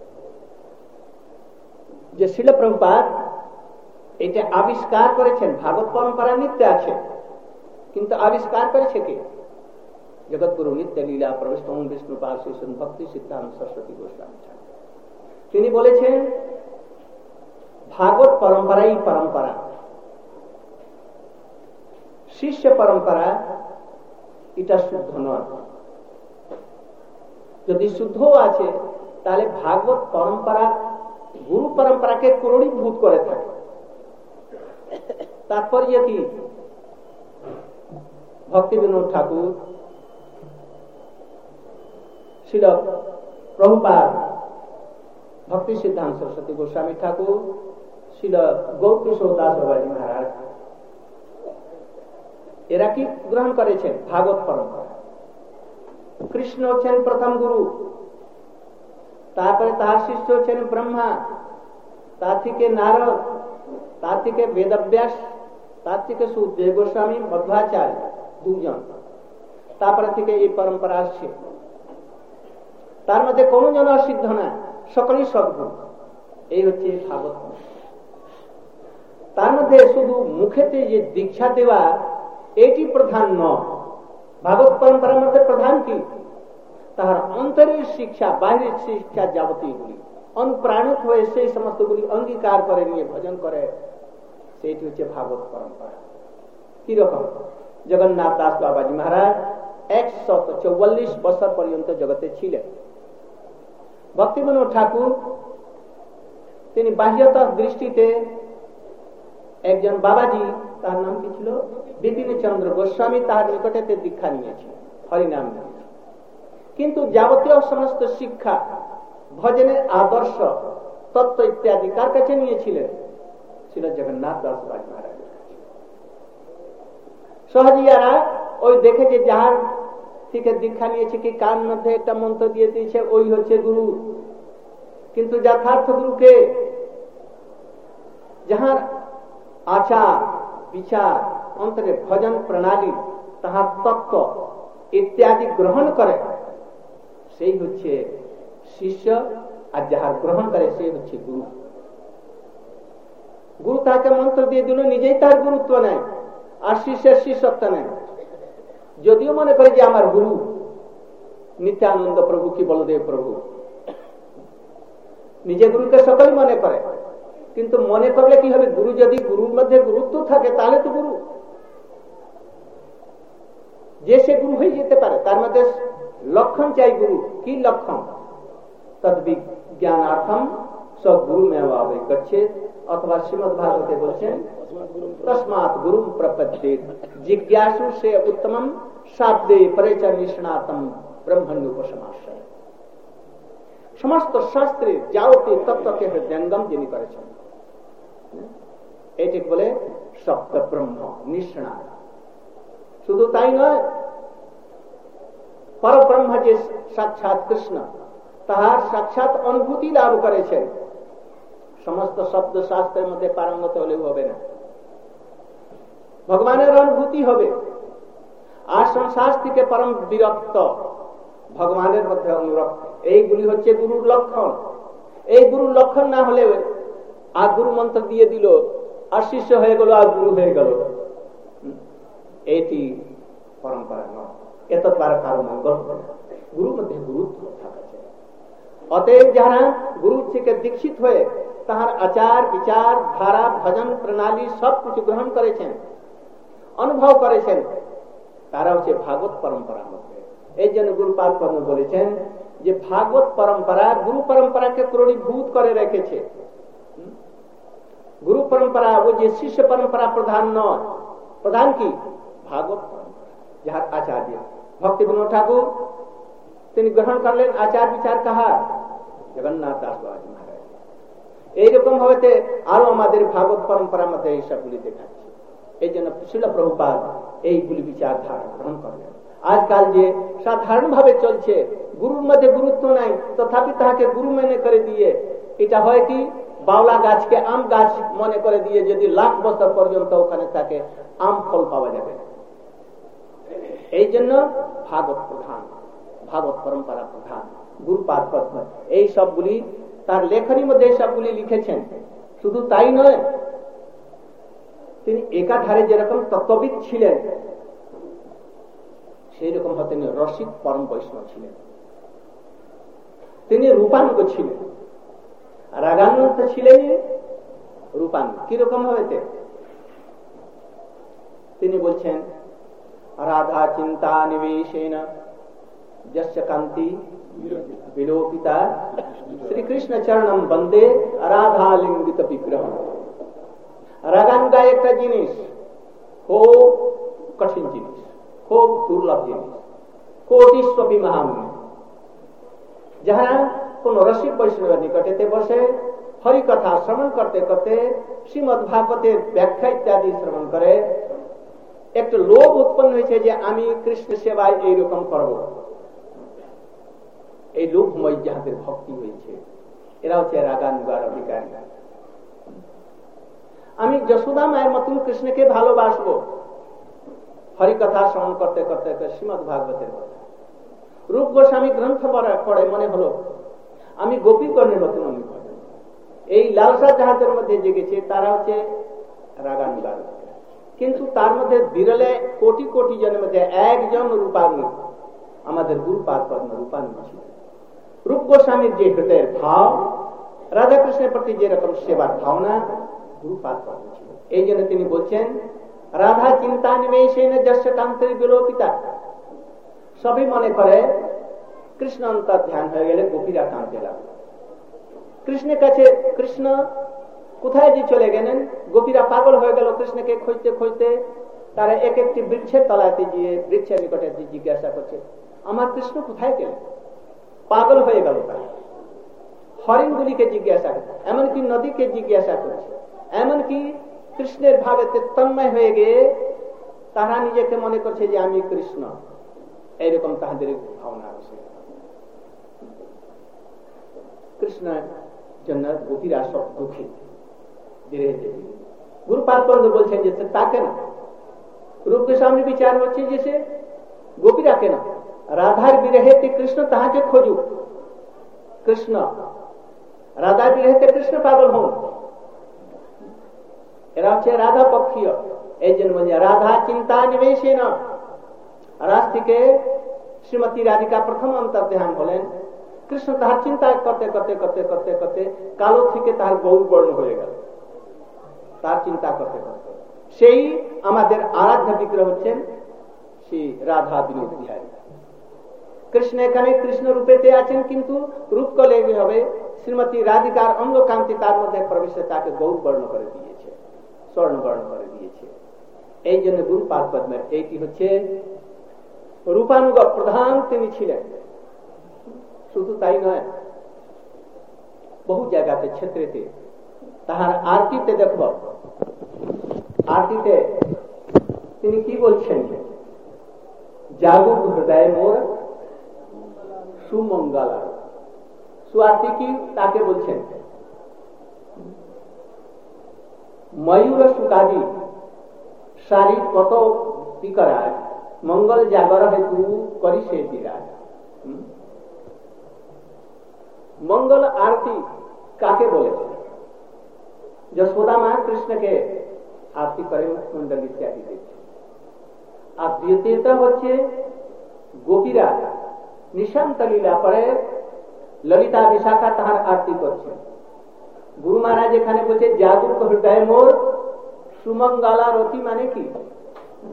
যে শিল প্রভুপাদ এটা আবিষ্কার করেছেন, ভাগবত পরম্পরা নিত্য আছে, কিন্তু আবিষ্কার করেছে কে? জগৎগুরু নিত্য লীলা প্রবিষ্ট বিষ্ণুপাদ শ্রী ভক্তি সিদ্ধান্ত সরস্বতী গোস্বামী। তিনি বলেছেন ভাগবত পরম্পরাই পরম্পরা, শিষ্য পরম্পরা এটা শুদ্ধ নয়। যদি শুদ্ধ আছে তাহলে ভাগবত পরম্পরা গুরু পরম্পরাকে ক্রোড়ীভূত করে থাকে। তাৎপর্য কি? ভক্তি বিনোদ ঠাকুর, শিল প্রভুপাদ, ভক্তি সিদ্ধান্ত সরস্বতী গোস্বামী ঠাকুর, শিল গৌরকিশোর দাস বাবাজি মহারাজ, এরা কি গ্রহণ করেছেন? ভাগবত পরম্পরা। কৃষ্ণ হচ্ছেন প্রথম গুরু, তারপরে তাহার শিষ্য হচ্ছেন ব্রহ্মা, তার থেকে নারদ, তার থেকে বেদব্যাস, তার থেকে সুখদেব গোস্বামী, মধ্বাচার্য, দুজন, তারপরে থেকে এই পরম্পরা আসছে। তার মধ্যে কোন জন সিদ্ধ না, সকলেই সদ্গুণ। এই হচ্ছে ভাগবত। তার মধ্যে শুধু মুখেতে যে দীক্ষা দেওয়া এটি প্রধান নয়। ভাগবত পরম্পরার মধ্যে প্রধান কি? তাহার অন্তরের শিক্ষা, বাহিরের শিক্ষা, যাবতীয়গুলি অনুপ্রাণিত হয়ে সেই সমস্তগুলি অঙ্গীকার করে নিয়ে ভজন করে, সেইটি হচ্ছে ভাগবত পরম্পরা। কিরকম? জগন্নাথ দাস বাবাজি মহারাজ 144 বছর পর্যন্ত জগতে ছিলেন। ভক্তি বিনোদ ঠাকুর তিনি বাহ্যত দৃষ্টিতে একজন বাবাজি, তার নাম কি ছিল? বিপিন চন্দ্র গোস্বামী, তাহার নিকটেতে দীক্ষা নিয়েছিলেন, হরিনাম নিয়ে। কিন্তু যাবতীয় সমস্ত শিক্ষা, ভজনের আদর্শ, তত্ত্ব ইত্যাদি কার কাছে নিয়েছিলেন? ছিল জগন্নাথ দাস বাবাজি মহারাজের কাছে। সহজিয়ারা ওই দেখেছে যাহার থেকে দীক্ষা নিয়েছে কি কার মধ্যে একটা মন্ত্র দিয়ে দিয়েছে, ওই হচ্ছে গুরু। কিন্তু যথার্থ গুরুকে, যাহার আচার বিচার, অন্তরে ভজন প্রণালী, তাহার তত্ত্ব ইত্যাদি গ্রহণ করে, সেই হচ্ছে শিষ্য। আর যাহার গ্রহণ করে সেই হচ্ছে গুরু। গুরু তাকে মন্ত্র দিয়ে দিল, নিজেই তার গুরুত্ব নেয়, আর শিষ্যের শিষ্যত্ব নেয়। যদিও মনে করে যে আমার গুরু নিত্যানন্দ প্রভু কি বলদেব প্রভু, নিজে গুরুকে সকলেই মনে করে, কিন্তু মনে করলে কি হবে? গুরু যদি গুরুর মধ্যে গুরুত্ব থাকে তাহলে তো গুরু, যে সে গুরু হয়ে যেতে পারে। তার মধ্যে লক্ষণ চাই গুরু। কি লক্ষণ? তদ্বিজ্ঞানার্থম সগুরু মেওয়াবে গচ্ছে, অথবা শ্রীমদ্ ভাগবতে বলছেন তস্মাৎ গুরু প্রপদ্যেত জিজ্ঞাসু সে উত্তমম শাব্দে পরিচ নিষ্ণাতম ব্রহ্মণ্যোপসমাশ্রয়। সমস্ত শাস্ত্রের যাবতীয় তত্ত্বকে হৃদয়ঙ্গম যিনি করেছেন, এটি বলে সপ্ত ব্রহ্ম নিষ্ণাত। শুধু তাই নয়, পরব্রহ্ম যে সাক্ষাৎ কৃষ্ণ, তাহার সাক্ষাৎ অনুভূতি লাভ করেছেন। সমস্ত শব্দ শাস্ত্রের মধ্যে পারঙ্গত হলেও হবে না, ভগবানের অনুভূতি হবে। আর সংসার থেকে পরম বিরক্ত, ভগবানের মধ্যে অনুরক্ত, এইগুলি হচ্ছে গুরুর লক্ষণ। এই গুরুর লক্ষণ না হলে আর গুরু মন্ত্র দিয়ে দিল, আর শিষ্য হয়ে গেল, আর গুরু হয়ে গেল, এটি পরম্পরা নয়। এত কারো মঙ্গল হবে না। গুরুর মধ্যে গুরুত্ব থাকা চাই। অতএব যারা গুরু থেকে দীক্ষিত হয়ে তাহার আচার বিচার ধারা ভজন প্রণালী সবকিছু গ্রহণ করেছেন, অনুভব করেছেন তারা হচ্ছে ভাগবত পরম্পরার মধ্যে। এই জন্য গুরুপাদ পদ্ম বলেছেন যে ভাগবত পরম্পরা গুরু পরম্পরাকে ক্রোড়ীভূত করে রেখেছে। গুরু পরম্পরা ও যে শিষ্য পরম্পরা প্রধান নয়, প্রধান কি ভাগবত পরম্পরা, যাহার আচার্য ভক্তি বিনোদ ঠাকুর তিনি গ্রহণ করলেন আচার বিচার কাহার, জগন্নাথ দাস বাবাজি মহারাজ। এইরকম ভাবে আরো আমাদের ভাগবত পরম্পরার মধ্যে এইসবগুলি দেখাচ্ছে। এই জন্য শিল প্রভুপাদ এইগুলি বিচারধারা গ্রহণ করলেন। আজকাল যে সাধারণ ভাবে চলছে, গুরুর মধ্যে গুরুত্ব নাই তথাপি তাহাকে গুরু মেনে করে দিয়ে, এটা হয় কি বাউলা গাছকে আম গাছ মনে করে দিয়ে যদি লাখ বছর পর্যন্ত ওখানে থাকে আম ফল পাওয়া যাবে। এই জন্য ভাগবত প্রধান, ভাগবত পরম্পরা প্রধান। গুরুপাদ পদ্ম এই সবগুলি তার লেখনীর মধ্যে সবগুলি লিখেছেন। শুধু তাই নয়, তিনি একাধারে যেরকম তত্ত্ববিদ ছিলেন সেই রকম হতেন রসিক পরম বৈষ্ণব ছিলেন। তিনি রূপানুগ ছিলেন, রাগানুগ ছিলেন রূপানুগ। কিরকম ভাবে তিনি বলছেন রাধা চিন্তা নিবেশেন যস্য কান্তি বিলোপিতা শ্রীকৃষ্ণ চরণম বন্দে রাধা লিঙ্গিত বিগ্রহ। রাগানুগা একটা জিনিস, খুব কঠিন জিনিস, খুব দুর্লভ জিনিস, কোটিস্বপী মহামুনি, যারা কোন রসিক বৈষ্ণবের নিকটেতে বসে হরি কথা শ্রবণ করতে করতে শ্রীমদ্ ভাগবতের ব্যাখ্যা ইত্যাদি শ্রবণ করে একটু লোভ উৎপন্ন হয়েছে যে আমি কৃষ্ণ সেবায় এইরকম করব, এই লোভময় যাহাদের ভক্তি হয়েছে এরা হচ্ছে রাগানুগার অধিকারী। আমি যশোদা মায়ের মতন কৃষ্ণকে ভালোবাসবো, হরি কথা শ্রবণ করতে করতে শ্রীমদ্ ভাগবতের কথা। রূপ গোস্বামী গ্রন্থ পড়ে মনে হলো আমি গোপীগণের মতন আমি করব। এই লালসা যাহাদের মধ্যে জেগেছে তারা হচ্ছে রাগানুগার। কিন্তু তার মধ্যে বিরলে কোটি কোটি জনের মধ্যে একজন রূপানুগ, আমাদের গুরুপাদ পদ্ম রূপানুগ ছিল। রূপ গোস্বামীর যে হৃদয়ের ভাব, রাধাকৃষ্ণের প্রতি যেরকম সেবার ভাবনা, গুরুপাদ পদ্ম ছিল। এই জন্য তিনি বলছেন রাধা চিন্তা নিবেশেন যস্য কান্তি বিলোপিতা। সবই মনে করে কৃষ্ণ অন্তর ধ্যান হয়ে গেলে গোপীরা কাঁদতে লাগলো। কৃষ্ণের কাছে কৃষ্ণ কোথায় যে চলে গেলেন, গোপীরা পাগল হয়ে গেল কৃষ্ণকে খুঁজতে খুঁজতে। তারা এক একটি বৃক্ষের তলাতে গিয়ে বৃক্ষের নিকটে জিজ্ঞাসা করছে আমার কৃষ্ণ কোথায় গেলেন। পাগল হয়ে গেল তারা। হরিণগুলিকে জিজ্ঞাসা করছে, এমনকি নদীকে জিজ্ঞাসা করছে, এমনকি কৃষ্ণের ভাবে তন্ময় হয়ে গিয়ে তারা নিজেকে মনে করছে যে আমি কৃষ্ণ। এইরকম তাহাদের ভাবনা আছে। কৃষ্ণের জন্য গোপীরা সব দুঃখী। ধীরে ধীরে গুরুপাদ পদ্ম বলছেন যে তা কেন? রূপকে সামনে বিচার হচ্ছে যে সে গোপীরা কেন রাধার বিরহেতে কৃষ্ণ তাহাকে খোঁজুক। কৃষ্ণ রাধার বিরহেতে কৃষ্ণ পাগল হন। এরা হচ্ছে রাধা পক্ষীয়। এই জন্য বলছে রাধা চিন্তা নিবেশেন। রাজ থেকে শ্রীমতী রাধিকা প্রথম অন্তর্ধান হলেন। কৃষ্ণ তাহার চিন্তা করতে করতে করতে করতে করতে কালো থেকে তাহার গৌর বর্ণ হয়ে গেল। তার চিন্তা করতে করতে সেই আমাদের আরাধ্য বিগ্রহ হচ্ছেন শ্রী রাধা বিনোদ বিহারী। কৃষ্ণ এখানে কৃষ্ণ রূপেতে আছেন, কিন্তু রূপ কলে হবে শ্রীমতী রাধিকার অঙ্গ কান্তি তার মধ্যে প্রবেশে তাকে গৌর বর্ণ করে দিয়েছে, স্বর্ণ বর্ণ করে দিয়েছে। এই জন্য গুরুপাদ পদ্মের এইটি হচ্ছে রূপানুগ প্রধান তিনি ছিলেন। শুধু তাই নয়, বহু জায়গাতে ক্ষেত্রেতে তাহার আরতিতে দেখব, আরতিতে তিনি কি বলছেন, জাগুক হৃদয় মোর সুমঙ্গলা। সুআরতি কি তাকে বলছেন ময়ূর সুকাদি শারী কত বিকরাজ মঙ্গল জাগর হেতু করি সে বিরাজ। মঙ্গল আরতি কাকে বলেছে? যশোদা মা কৃষ্ণকে আরতি করে মুখমন্ডল ইত্যাদি দিচ্ছে। আর দ্বিতীয়টা হচ্ছে গোপীরা নিশান্ত লীলা পরে ললিতা বিশাখা তাহার আরতি করছে। গুরু মহারাজ এখানে বলছে জাগুক হৃদয় মোর সুমঙ্গলা রতি, মানে কি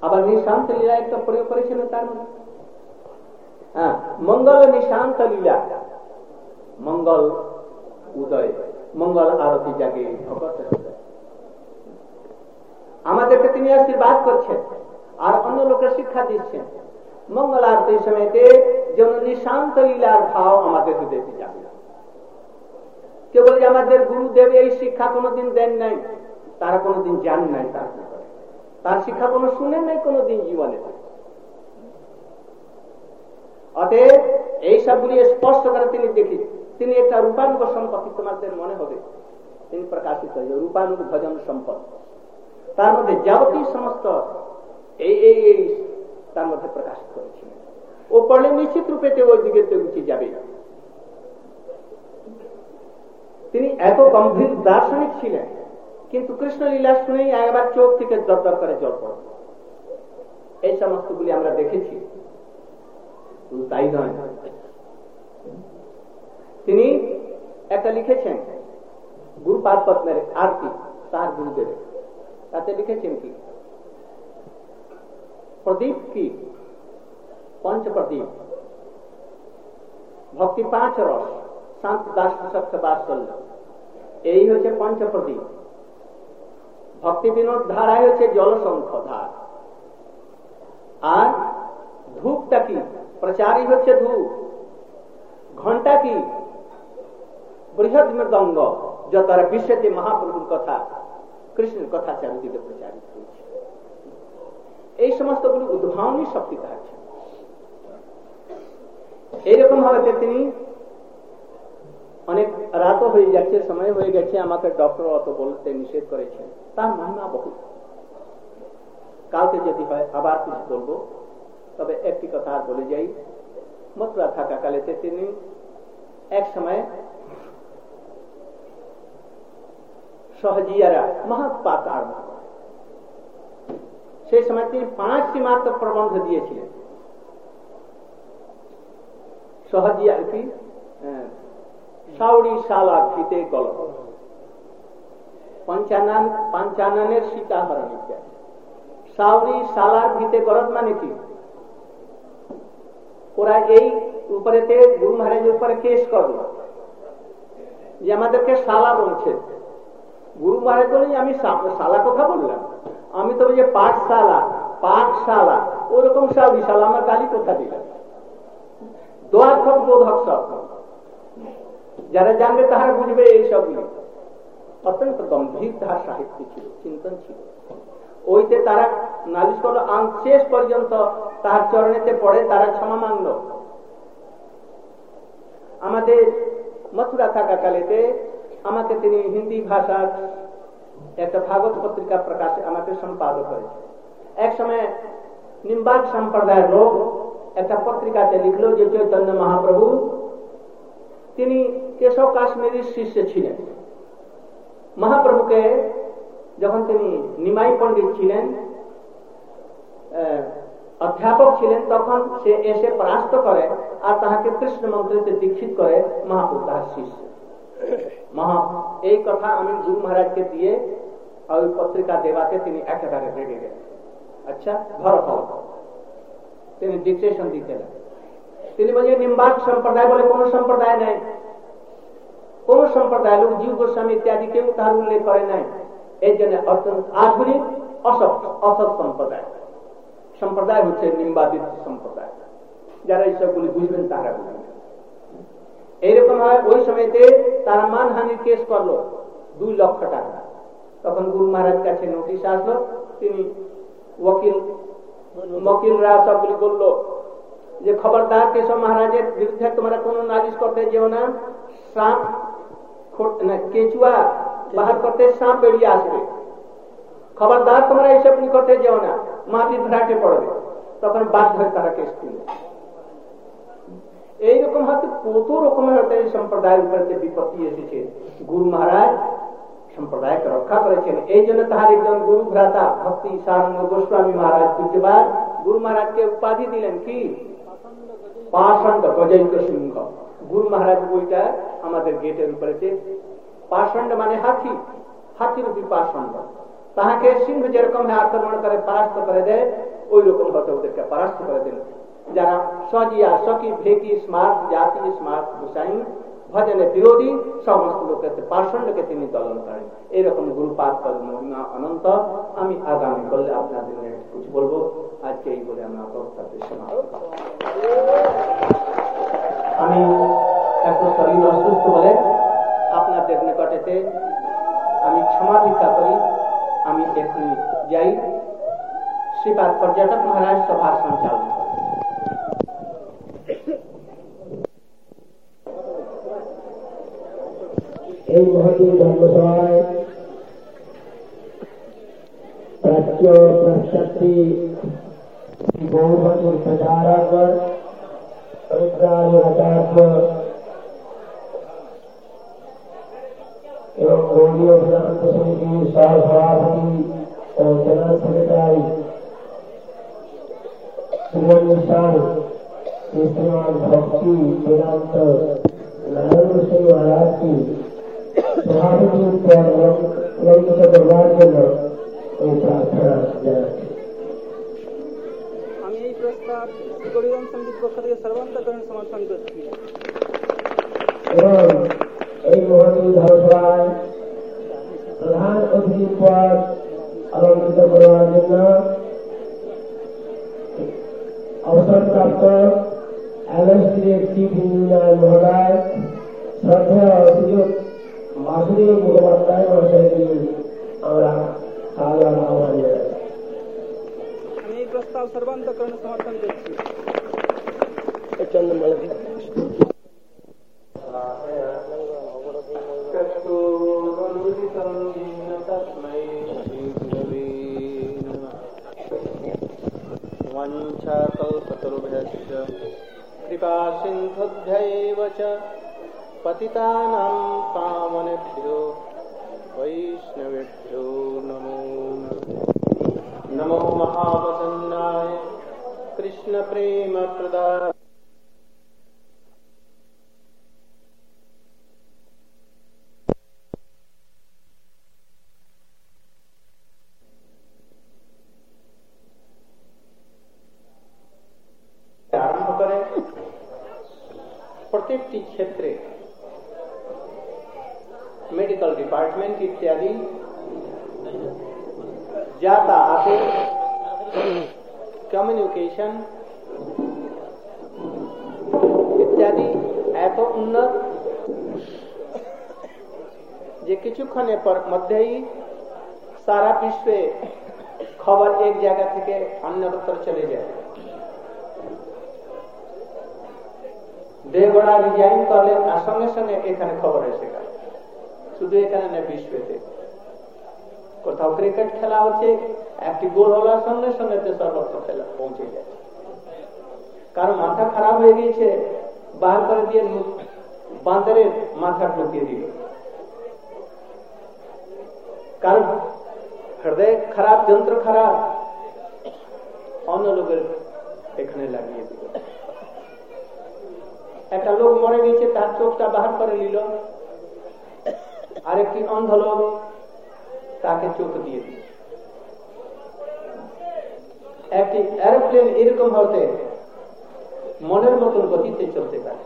আবার নিশান্ত লীলা একটা প্রয়োগ করেছিলেন তার মধ্যে। হ্যাঁ, মঙ্গল নিশান্ত লীলা, মঙ্গল উদয়, মঙ্গল আরতি জাগে ভগত হৃদয়। আমাদেরকে তিনি আশীর্বাদ করছেন আর অন্য লোকের শিক্ষা দিচ্ছেন। মঙ্গল আরতির সময়তে যেন নিশান্ত লীলার ভাব আমাদের হৃদয়তে যাবে। কেবল যে আমাদের গুরুদেব এই শিক্ষা কোনোদিন দেন নাই, তারা কোনোদিন জান নাই, তার শিক্ষা কোনো শুনেন নাই কোনোদিন জীবনে। অতএব এই সবগুলি স্পষ্ট করে তিনি দেখি, তিনি একটা রূপানুগ সম্পত্তি তোমাদের মনে হবে তিনি প্রকাশিত রূপানুগ ভজন সম্পদ, তার মধ্যে যাবতীয় সমস্ত এই তার মধ্যে প্রকাশিত করেছিলেন। ও পড়লে নিশ্চিত রূপে ওই দিকে রুচি যাবে। তিনি এত গম্ভীর দার্শনিক ছিলেন, কিন্তু কৃষ্ণলীলা শুনেই একবার চোখ থেকে দরদর করে জল পড়ে। এই সমস্তগুলি আমরা দেখেছি। তাই নয়, তিনি একটা লিখেছেন গুরুপাদ পদ্মের আরতি তার গুরুদেব, তাতে লিখেছেন কি প্রদীপ কি পঞ্চপ্রদীপ, ভক্তি 5 রস, শান্ত দাস সত্য বাৎসল্য, এই হচ্ছে পঞ্চপ্রদীপ। ভক্তি বিনোদ ধারায় হচ্ছে জলসংখ ধার। আর ধূপটা কি প্রচারী হচ্ছে ধূপ, ঘন্টা কি বৃহৎ মৃদঙ্গ, যত বিশ্বতে মহাপ্রভুর কথা কৃষ্ণের কথা চারিদিকে প্রচারিত হয়েছে। এই সমস্তগুলি উদ্ভাবনী শক্তি থাকছে। এইরকম ভাবে তিনি অনেক রাতও হয়ে যাচ্ছে, সময় হয়ে গেছে, আমাকে ডক্টর অত বলতে নিষেধ করেছেন। তার মহিমা বহু, কালকে যদি হয় আবার কিছু বলবো। তবে একটি কথা আর বলে যাই, মথুরা থাকাকালেতে তিনি এক সময় সহজিয়ারা মহাপাত আরম্ভ করেন। সেই সময় তিনি 5টি মাত্র প্রবন্ধ দিয়েছিলেন। সহজিয়া কি সাউরি শালা ফিতে গল, পঞ্চাননের সীতাহরণ ইত্যাদি। সাউরি শালার ভিতে গরদ মানে কি, ওরা এই উপরেতে গুরু মহারাজের উপরে কেস করল যে আমাদেরকে শালা বলছে। গুরু মহারাজ বলে আমি শালা কথা বললাম, আমি তো যে পাঠশালা ওরকম সাউরি শালা, আমার গালি কোথা দিলাম। দোয়ার্থক বোধক শব্দ, যারা জানবে তাহারা বুঝবে। এই সবগুলি অত্যন্ত গম্ভীর তাহার সাহিত্য ছিল, চিন্তন ছিল। ওইতে তারা নালিশ করলো, শেষ পর্যন্ত তাহার চরণেতে পড়ে তারা ক্ষমা মানল। আমাদের মথুরা থাকাকালেতে আমাকে তিনি হিন্দি ভাষার একটা ভাগবত পত্রিকা প্রকাশে আমাকে সম্পাদক করেছে। এক সময় নিম্বাক সম্প্রদায়ের লোক একটা পত্রিকাতে লিখলো যে চৈতন্য মহাপ্রভু তিনি কেশব কাশ্মীরের শিষ্য ছিলেন। মহাপ্রভুকে যখন তিনি নিমাই পণ্ডিত ছিলেন, অধ্যাপক ছিলেন, তখন সে এসে পরাস্ত করে আর তাহাকে কৃষ্ণ মন্ত্রিতে দীক্ষিত করে মহাপ্রভু তাহার শিষ্য। এই কথা আমি গুরু মহারাজকে দিয়ে ওই পত্রিকা দেওয়াতে তিনি একেবারে রেগে গেলেন। আচ্ছা ধরো তিনি ডিকটেশন দিতেন। তিনি বলছেন নিম্বাক সম্প্রদায় বলে কোন সম্প্রদায় নাই, কোন সম্প্রদায় লোক জীব গোস্বামী ইত্যাদি কেউ তার উল্লেখ করে নাই। এই জন্য আধুনিক অসৎ সম্প্রদায় হচ্ছে নিম্বাদিত সম্প্রদায়। যারা এইসবগুলি বুঝবেন তারা বুঝবেন। এইরকম হয় ওই সময়তে তারা মানহানির কেস করলো 2 লক্ষ টাকা। তখন গুরু মহারাজ কাছে নোটিশ আসলো, তিনি মকিলরা সবগুলি বললো যে খবরদার কেশব মহারাজের বিরুদ্ধে তোমরা কোনো নালিশ করতে যেও না, সাপ কেঁচুয়া বাহার করতে সাপ বেরিয়ে আসবে, খবরদার তোমরা এইসব করতে যেও না, মাটির ভ্রাটে পড়বে। তখন বাধ্য হয়ে তারা কেস তুলল। এইরকম হয়তো কত রকমের হয়তো এই সম্প্রদায়ের উপরে বিপত্তি এসেছে। গুরু মহারাজ সম্প্রদায়কে রক্ষা করেছেন। এই জন্য তাহার একজন গুরু ভ্রাতা ভক্তি সারঙ্গ গোস্বামী মহারাজ পূজ্যপাদ গুরু মহারাজকে উপাধি দিলেন কি পাষণ্ড গজৈক সিংহ। গুরু মহারাজ বইটা আমাদের গেটের উপরে, পাষণ্ড মানে হাতিরূপী পাষণ্ড। তাহাকে সিংহ যেরকম আক্রমণ করে পরাস্ত করে দেয় ওই রকম হতে ওদেরকে পরাস্ত করে দিন। যারা সজিয়া সখী ভেকি স্মার্ট জাতি স্মার্ট হুসাইন ভজনে বিরোধী সমস্ত লোকের পার্শ্বকে তিনি দলন করেন। এইরকম গুরুপাদ পদ মহিমা অনন্ত। আমি আগামী করলে আপনাদের কিছু বলবো, আজকে এই বলে আমি অবস্থাতে সমাপ্ত। আমি একটু শরীর অসুস্থ বলে আপনাদের নিকটেতে আমি ক্ষমা ভিক্ষা করি। আমি এখনই যাই। শ্রীপাদ পর্যটক মহারাজ সভা সঞ্চালন করেন। এই মহতী ধর্মসভায় প্রাচ্য পাশ্চাত্যী গৌরবতীর প্রচারক রুদ্রাচার্য এবং গৌরীয় বেদান্ত সমিতির সহসভাপতি ও জেনারেল সেক্রেটারি শ্রীমান श्रीमान भक्ति वेदांत नारायण सिंह महाराज की सभापति ललित दरबार के प्रार्थना আমি এই প্রস্তাব গৌরীরাম সঙ্গীত পক্ষ থেকে সর্বান্তকরণ সমর্থন করছি এবং এই মহতী ধর্মসভায় প্রধান অতিথি পদ অলঙ্কৃত করার জন্য অবসরপ্রাপ্ত এলএসডির চিফ ইঞ্জিনিয়ার মহোদয় শ্রদ্ধেয় সুযোগ বাসুদেব মুখোপাধ্যায় মহাশয়কে আমরা সাদর আহ্বান জানাই। আমি এই প্রস্তাব সর্বান্তকরণ সমর্থন করছি। वंशाकल्पतरुभ्यश्च कृपा सिन्धुभ्यैव च पतितानां पावनेभ्यो वैष्णवेभ्यो नमो नमो महावदन्नाय कृष्ण प्रेम प्रदाय প্রত্যেকটি ক্ষেত্রে মেডিকেল ডিপার্টমেন্ট ইত্যাদি যাতায়াতে কমিউনিকেশন ইত্যাদি এত উন্নত যে কিছুক্ষণের মধ্যেই সারা বিশ্বে খবর এক জায়গা থেকে অন্যত্র চলে যায়। দেহগড়া ডিজাইন করলেন আর সঙ্গে সঙ্গে এখানে খবর এসে গেল। শুধু এখানে না, বিশ্বতে কোথাও ক্রিকেট খেলা হচ্ছে, একটি গোল হওয়ার সঙ্গে সঙ্গে সর্বত্র খেলা পৌঁছে যাচ্ছে। কারণ মাথা খারাপ হয়ে গিয়েছে, বার করে দিয়ে বাঁদরের মাথা ঢুকিয়ে দিল। কারণ হৃদয় খারাপ, যন্ত্র খারাপ, অন্য লোকের এখানে লাগিয়ে দিল। একটা লোক মরে গেছে, তার চোখটা বাহার করে নিল, আরেকটি অন্ধ লোক তাকে চোখ দিয়ে দিল। একটি এরোপ্লেন এরকম হতে মনের মতন গতিতে চলতে পারে।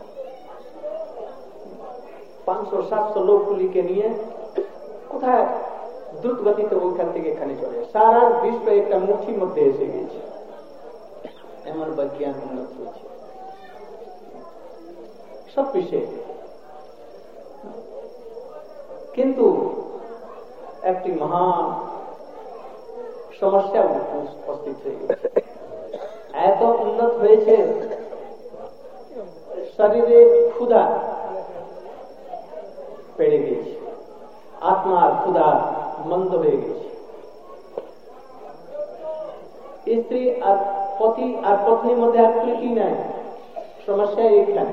500-700 লোকগুলিকে নিয়ে কোথায় দ্রুত গতিতে ওইখান থেকে এখানে চলে, সারা বিশ্ব একটা মুঠির মধ্যে এসে গেছে। এমন বিজ্ঞান উন্নত হয়েছে সব বিষয়ে। কিন্তু একটি মহা সমস্যা উপস্থিত হয়ে গেছে। এত উন্নত হয়েছে, শরীরে ক্ষুধা বেড়ে গেছে, আত্মার ক্ষুধা মন্দ হয়ে গেছে। স্ত্রী আর পতি আর পত্নীর মধ্যে আর প্রীতি নাই, সমস্যা এইখানে।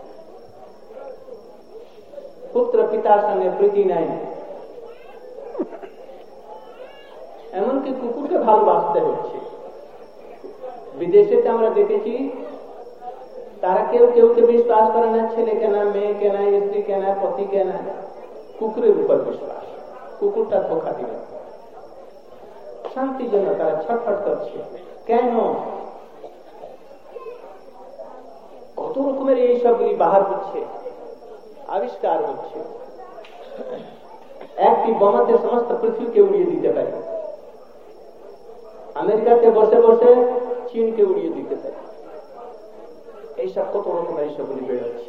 পুত্র পিতার সঙ্গে প্রীতি নাই, এমনকি কুকুরকে ভালোবাসতে হচ্ছে। বিদেশেতে আমরা দেখেছি, তারা কেউ কেউকে বিশ্বাস করে না, ছেলে কেনা, মেয়ে কেনা, স্ত্রী কেনা, পতি কেনা, কুকুরের উপর বিশ্বাস। কুকুরটা ধোকা দিবে। শান্তির জন্য তারা ছটফট করছে। কেন? কত রকমের এই সবগুলি বাহার হচ্ছে, আবিষ্কার হচ্ছে। একটি বোমাতে সমস্ত পৃথিবীকে উড়িয়ে দিতে পারে, আমেরিকাতে বসে বসে চীনকে উড়িয়ে দিতে পারে। এইসব কত রকমের এইসবগুলি বেরোচ্ছে।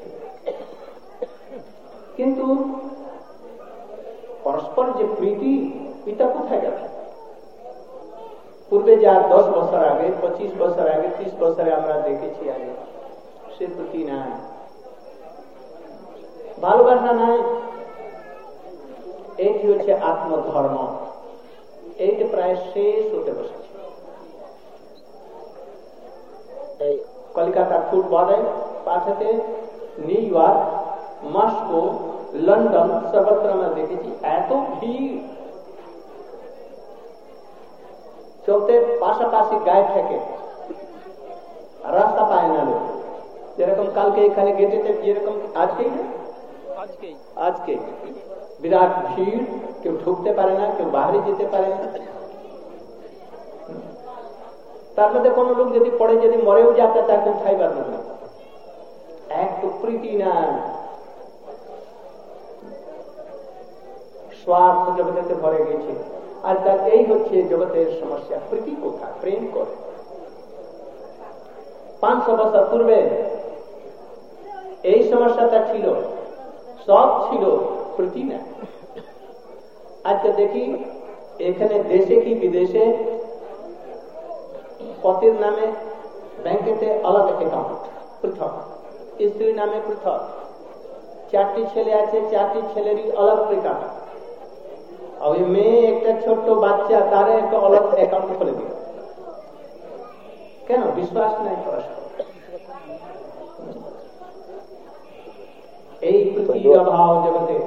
কিন্তু পরস্পর যে প্রীতি, এটা কোথায় গেল? পূর্বে যা 10 বছর আগে, 25 বছর আগে, 30 বছরে আমরা দেখেছি, আগে সে প্রীতি নাই, ভালোবাসা নাই। এইটি হচ্ছে আত্মধর্ম, এইটি প্রায় শেষ হতে বসেছে। এই কলকাতা ফুটবলে পাঠাতে, নিউ ইয়র্ক, মস্কো, লন্ডন, সর্বত্র আমরা দেখেছি এত ভিড়। চলতে পাশাপাশি গায়ে থেকে রাস্তা পায় না লোক। যেরকম কালকে এখানে গেটেতে, যেরকম আজকে বিরাট ভিড়, কেউ ঢুকতে পারে না, কেউ বাইরে যেতে পারে না। তার মধ্যে কোন লোক যদি পড়ে, যদি মরেও যাতে তাকে উঠাইবার না, এক তো প্রীতি না, স্বার্থ জগতে ভরে গেছে। আর তার এই হচ্ছে জগতের সমস্যা। প্রীতি কোথায়? প্রেম করে। 500 বছর পূর্বে এই সমস্যাটা ছিল, সব ছিল, প্রীতি না। আজকে দেখি এখানে দেশে কি বিদেশে পতির নামে ব্যাংকেতে আলাদা অ্যাকাউন্ট পৃথক, স্ত্রীর নামে পৃথক, 4টি ছেলে আছে, 4টি ছেলেরই আলাদা অ্যাকাউন্ট। ওই মেয়ে একটা ছোট্ট বাচ্চা, তার একটা আলাদা অ্যাকাউন্ট খুলে দিল। কেন? বিশ্বাস নাই পরস্পর। এই প্রীতির অভাব জগতে।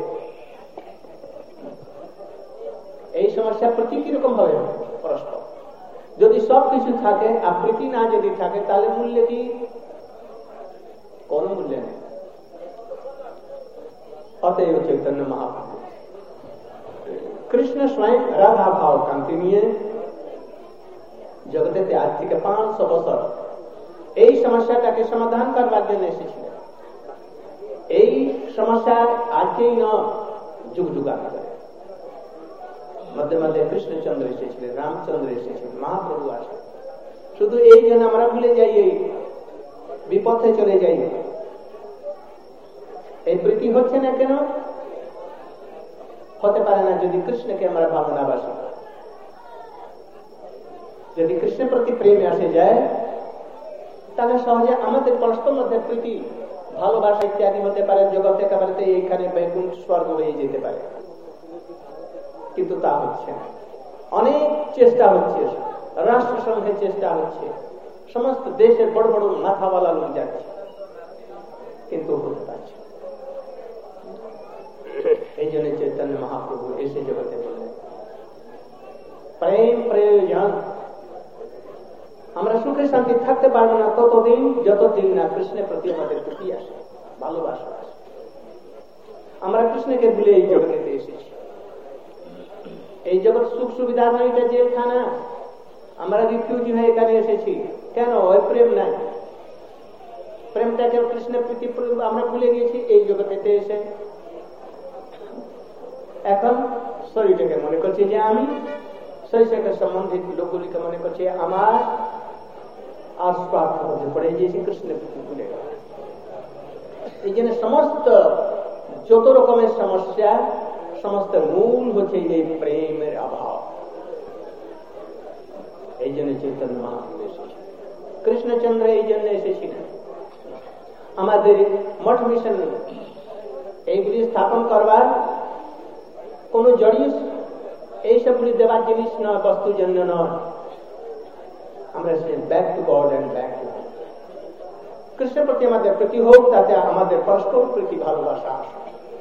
এই সমস্যা প্রতি কিরকম ভাবে পরস্পর? যদি সবকিছু থাকে আর প্রীতি না যদি থাকে, তাহলে মূল্য কি? কোন মূল্য নেই। অতএব চৈতন্য মহাপ্রভু কৃষ্ণ স্বয়ং রাধা ভাব কান্তি নিয়ে জগতে আজ থেকে 500 বছর এই সমস্যাটাকে সমাধান করবার জন্য এসেছিলেন। এই সমস্যা আজকেই ন, যুগ যুগান্তরে মধ্যে মধ্যে কৃষ্ণচন্দ্র এসেছিলেন, রামচন্দ্র এসেছিলেন, মহাপ্রভু আসেন। শুধু এই জন্য আমরা ভুলে যাই, এই বিপথে চলে যাই। এই প্রীতি হচ্ছে না কেন? হতে পারে না যদি কৃষ্ণকে আমরা ভালো না বাসি। যদি কৃষ্ণের প্রতি প্রেমে আসে যায়, তাহলে সহজে আমাদের পরস্পর মধ্যে প্রীতি, ভালোবাসা ইত্যাদি হতে পারে। জগৎ একেবারে এইখানে বৈকুণ্ঠ স্বর্গ হয়ে যেতে পারে, কিন্তু তা হচ্ছে না। অনেক চেষ্টা হচ্ছে, রাষ্ট্রসংঘের চেষ্টা হচ্ছে, সমস্ত দেশের বড় বড় মাথাওয়ালা লোক যাচ্ছে, কিন্তু হতে পারছে। এই জন্য চৈতন্য মহাপ্রভু এসে জগতে বললেন প্রেম প্রয়োজন। আমরা সুখে শান্তি থাকতে পারবো না ততদিন যতদিন না কৃষ্ণের প্রতি আমাদের প্রতি আসে, ভালোবাসা আসে। আমরা কৃষ্ণকে ভুলে এই জগতে এসেছি। এই জগৎ সুখ সুবিধা নয়, এটা জেলখানা। আমরা রিফিউজি হয়ে এখানে এসেছি। কেন? ওই প্রেম নাই। প্রেমটাকে কৃষ্ণের প্রতি আমরা ভুলে গিয়েছি এই জগতে এসে। এখন শরীরটাকে মনে করছি যে আমি, শরীরটাকে সম্বন্ধিত লোকগুলিকে মনে করছি আমার, আর স্বার্থ মধ্যে পড়ে গিয়েছি, কৃষ্ণের প্রতি ভুলে গেল। এই জন্য সমস্ত যত রকমের সমস্যা, সমস্ত মূল হচ্ছে এই প্রেমের অভাব। এই জন্য চৈতন্য মহাপ্রভু এসেছে, কৃষ্ণচন্দ্র এই জন্য এসেছিলেন। আমাদের মঠ মিশন এইগুলি স্থাপন করবার কোন জড়িয়ে এইসবগুলি দেবার জিনিস নয়, বস্তুর জন্য নয়। আমরা back to God and back to কৃষ্ণের প্রতি আমাদের প্রতি হোক, তাতে আমাদের পরস্পর প্রতি ভালোবাসা আসে।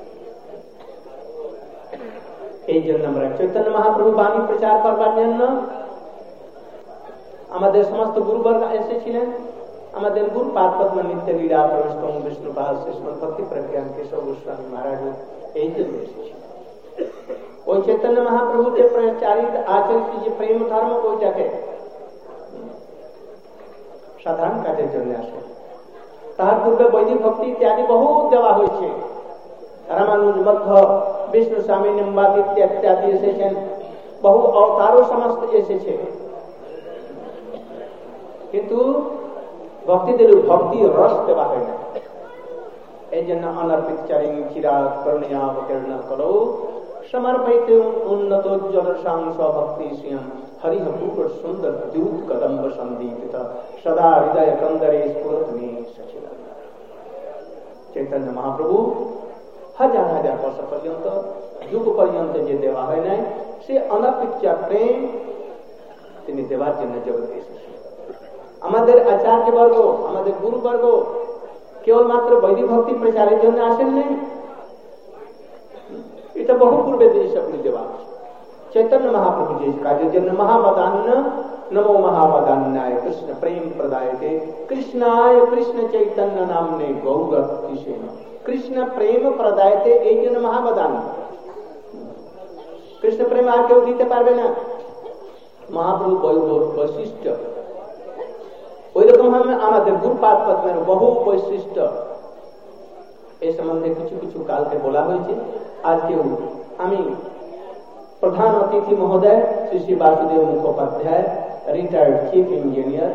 এই জন্য আমরা চৈতন্য মহাপ্রভু বাণী প্রচার করবার জন্য আমাদের সমস্ত গুরুবর্গ এসেছিলেন। আমাদের গুরু পাদ পদ্ম নিত্য লীলা প্রবেশতম বিষ্ণুপাল শ্রীষ্মদ ভক্তি প্রজ্ঞান কেশব গোস্বামী মহারাজ এই জন্য এসেছিলেন। ওই চৈতন্য মহাপ্রভুকে প্রচারিত আচরিত যে প্রেম ধর্ম ওইটাকে সাধারণ কাজের জন্য আসে। তার পূর্বে বৈদিক ভক্তি ইত্যাদি বহু দেওয়া হয়েছে। রামানুজ মধ্য বিষ্ণু স্বামী নিম্বাদ ইত্যাদি এসেছেন, বহু অবতারও সমস্ত এসেছে, কিন্তু ভক্তিদের ভক্তি রস দেওয়া হয় না। এই জন্য অনর্পিত চারিং চিরাগ করুণিয়া অবতীর্ণ করো সমর্পিত উন্নত জলসাংশ ভক্তি শ্রিয়ম হরিহ পুর সুন্দর দ্যুত কদম্ব সন্দীপিত সদা হৃদয় কন্দরে স্ফুরত মে সচিদানন্দ। চৈতন্য মহাপ্রভু হাজার হাজার বর্ষ পর্যন্ত, যুগ পর্যন্ত যে দেওয়া হয় নাই, সে অনর্পিত প্রেম তিনি দেওয়ার জন্য জগতে এসেছেন। আমাদের আচার্যবর্গ, আমাদের গুরুবর্গ কেবলমাত্র বৈদিক ভক্তি প্রচারের জন্য আসেন নাই, এটা বহু পূর্বে সকলে দেওয়া আছে। চৈতন্য মহাপ্রভু যে কাজের জন্য মহাবদান্য নমো মহাবদান্যায় কৃষ্ণ প্রেম প্রদায়তে কৃষ্ণায় কৃষ্ণ চৈতন্য নামনে গৌর কিসেন কৃষ্ণ প্রেম প্রদায়তে, এই জন্য মহাবদান্য। কৃষ্ণ প্রেম আর কেউ দিতে পারবে না। মহাপ্রভু বৈশিষ্ট্য ওই রকম আমাদের গুরুপাদ পদ্মের বহু বৈশিষ্ট্য এই সম্বন্ধে কিছু কিছু কালকে বলা হয়েছে। আজকেও আমি প্রধান অতিথি মহোদয় Shri Shri Basudev Mukhopadhyay, retired chief engineer,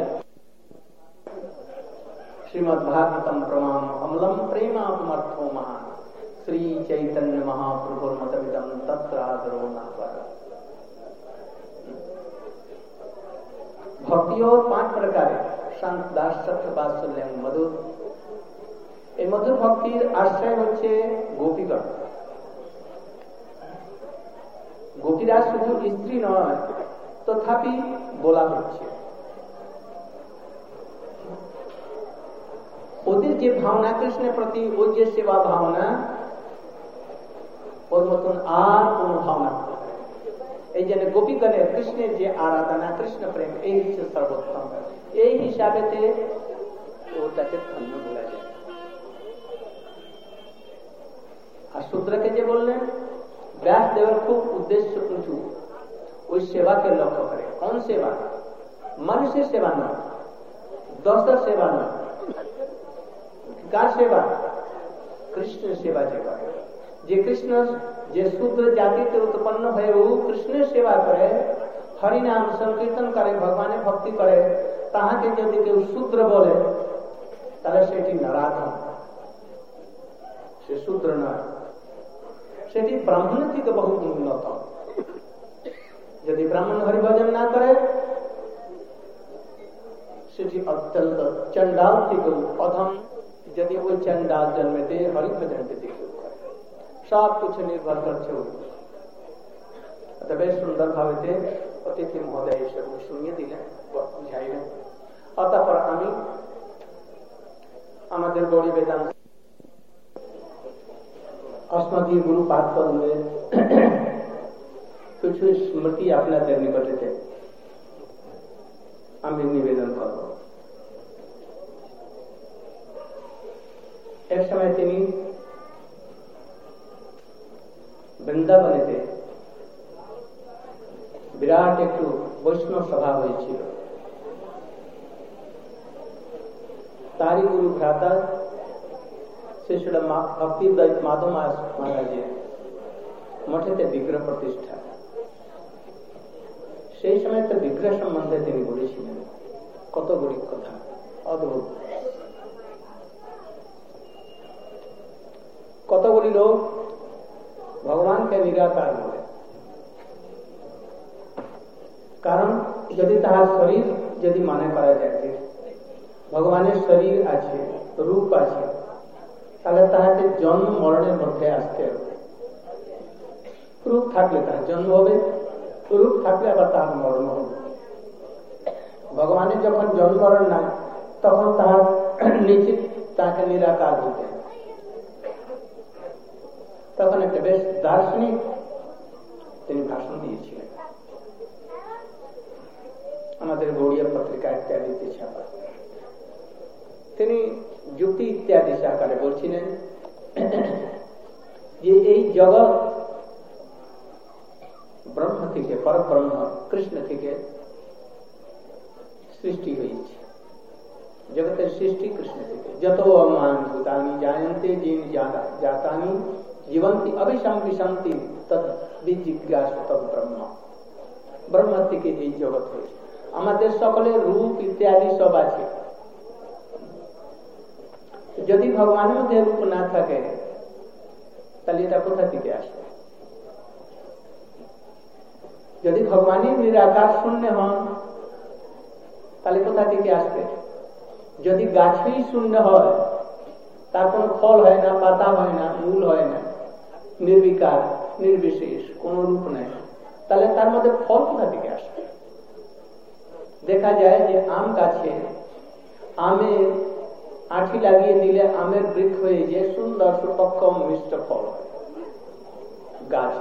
Srimad Bhagavatam প্রমাণ অমলম প্রেমাপমর্থো মহান শ্রী চৈতন্য মহাপ্রভুর মতবিদম তত্র আদরো নাপর। ভক্তিও 5 প্রকারে শান্ত দাস সত্য বাৎসল্য মধুর। এই মধুর ভক্তির আশ্রয় হচ্ছে গোপীগণ। গোপীরা শুধু স্ত্রী নয়, তথাপি বলা হচ্ছে ওদের যে ভাবনা কৃষ্ণের প্রতি, ওই যে সেবা ভাবনা, ওর মতন আর কোন ভাবনা। এই জন্য গোপীগণের কৃষ্ণের যে আরাধনা, কৃষ্ণ প্রেম, এই হচ্ছে সর্বোত্তম। এই হিসাবেতে ওটাকে ধন্য বলা যায়। আর শূদ্রকে যে বললেন, ব্যাসদেবের খুব উদ্দেশ্য উঁচু, ওই সেবাকে লক্ষ্য করে। কোন সেবা? মানুষের সেবা নয়, দশের সেবা নয়। কার সেবা? কৃষ্ণের সেবা যে করে, যে কৃষ্ণ যে শূদ্র জাতিতে উৎপন্ন হয়ে কৃষ্ণের সেবা করে, হরিনাম সংকীর্তন করে, ভগবানের ভক্তি করে, তাহাকে যদি কেউ শূদ্র বলে তাহলে সেটি নরাধম, সে শূদ্র নয়, সেটি ব্রাহ্মণের থেকে বহু উন্নত। যদি ব্রাহ্মণ হরিভজন না করে সেটি অত্যন্ত চণ্ডাল থেকে অধম। যদি ওই চণ্ডাল জন্মেতে হরিভজন যদি কেউ করে, সব কিছু নির্ভর করছে। বেশ সুন্দর ভাবে অতিথি মহোদয় এসব শুনিয়ে দিলেন, বুঝাইলেন। অতঃপর আমি আমাদের গৌড়ী বেদান্ত अस्मदीय गुरुपाद पद्मेर কিছু স্মৃতি আপনাদের নিকটে আমি নিবেদন করব। এক সময় তিনি বৃন্দাবনেতে বিরাট একটু বৈষ্ণব সভা হয়েছিল। তারই গুরু ভ্রাতা শিশুরা ভক্তি মাধব মহারাজের মঠেতে বিগ্রহ প্রতিষ্ঠা। সেই সময় তো বিগ্রহ সম্বন্ধে তিনি বলেছিলেন কতগুলি কথা, অদ্ভুত। কতগুলি লোক ভগবানকে নিরাকার বলে, কারণ যদি তাহার শরীর যদি মনে করা যায় যে ভগবানের শরীর আছে, রূপ আছে, তাহলে তাহাকে জন্ম মরণের মধ্যে আসতে হবে। রূপ থাকলে তার জন্ম হবে, রূপ থাকলে আবার তাহার মরণ হবে। ভগবানের যখন জন্ম মরণ নাই, তখন তাহার নিশ্চিত তাকে নিরাকার হতে। তখন একটা বেশ দার্শনিক তিনি ভাষণ দিয়েছিলেন, আমাদের গৌড়িয়া পত্রিকা ইত্যাদিতে ছাপা। তিনি যুক্তি ইত্যাদি সহকারে বলছিলেন যে এই জগৎ ব্রহ্ম থেকে পরব্রহ্ম কৃষ্ণ থেকে সৃষ্টি হয়েছে। জগতের সৃষ্টি কৃষ্ণ থেকে। যত অমান ভূতানি জায়ন্তে যিন জাতানি জীবন্তি অবিষম বিশান্তি তদ বিজিজ্ঞাসা তদ ব্রহ্ম। ব্রহ্ম থেকে এই জগৎ হয়েছে। আমাদের সকলের রূপ ইত্যাদি সব আছে। যদি ভগবানের মধ্যে রূপ না থাকে তাহলে এটা কোথা থেকে আসবে? যদি ভগবানের নিরাকার শূন্য হন তাহলে কোথা থেকে আসবে? যদি গাছই শূন্য হয়, তার কোনো ফল হয় না, পাতা হয় না, মূল হয় না, নির্বিকার নির্বিশেষ কোন রূপ নেই, তাহলে তার মধ্যে ফল কোথা থেকে আসবে? দেখা যায় যে আম গাছে আমের আঠি লাগিয়ে দিলে আমের বৃক্ষ হয়ে যে সুন্দর সুপক্কম মিষ্ট ফল গাছ।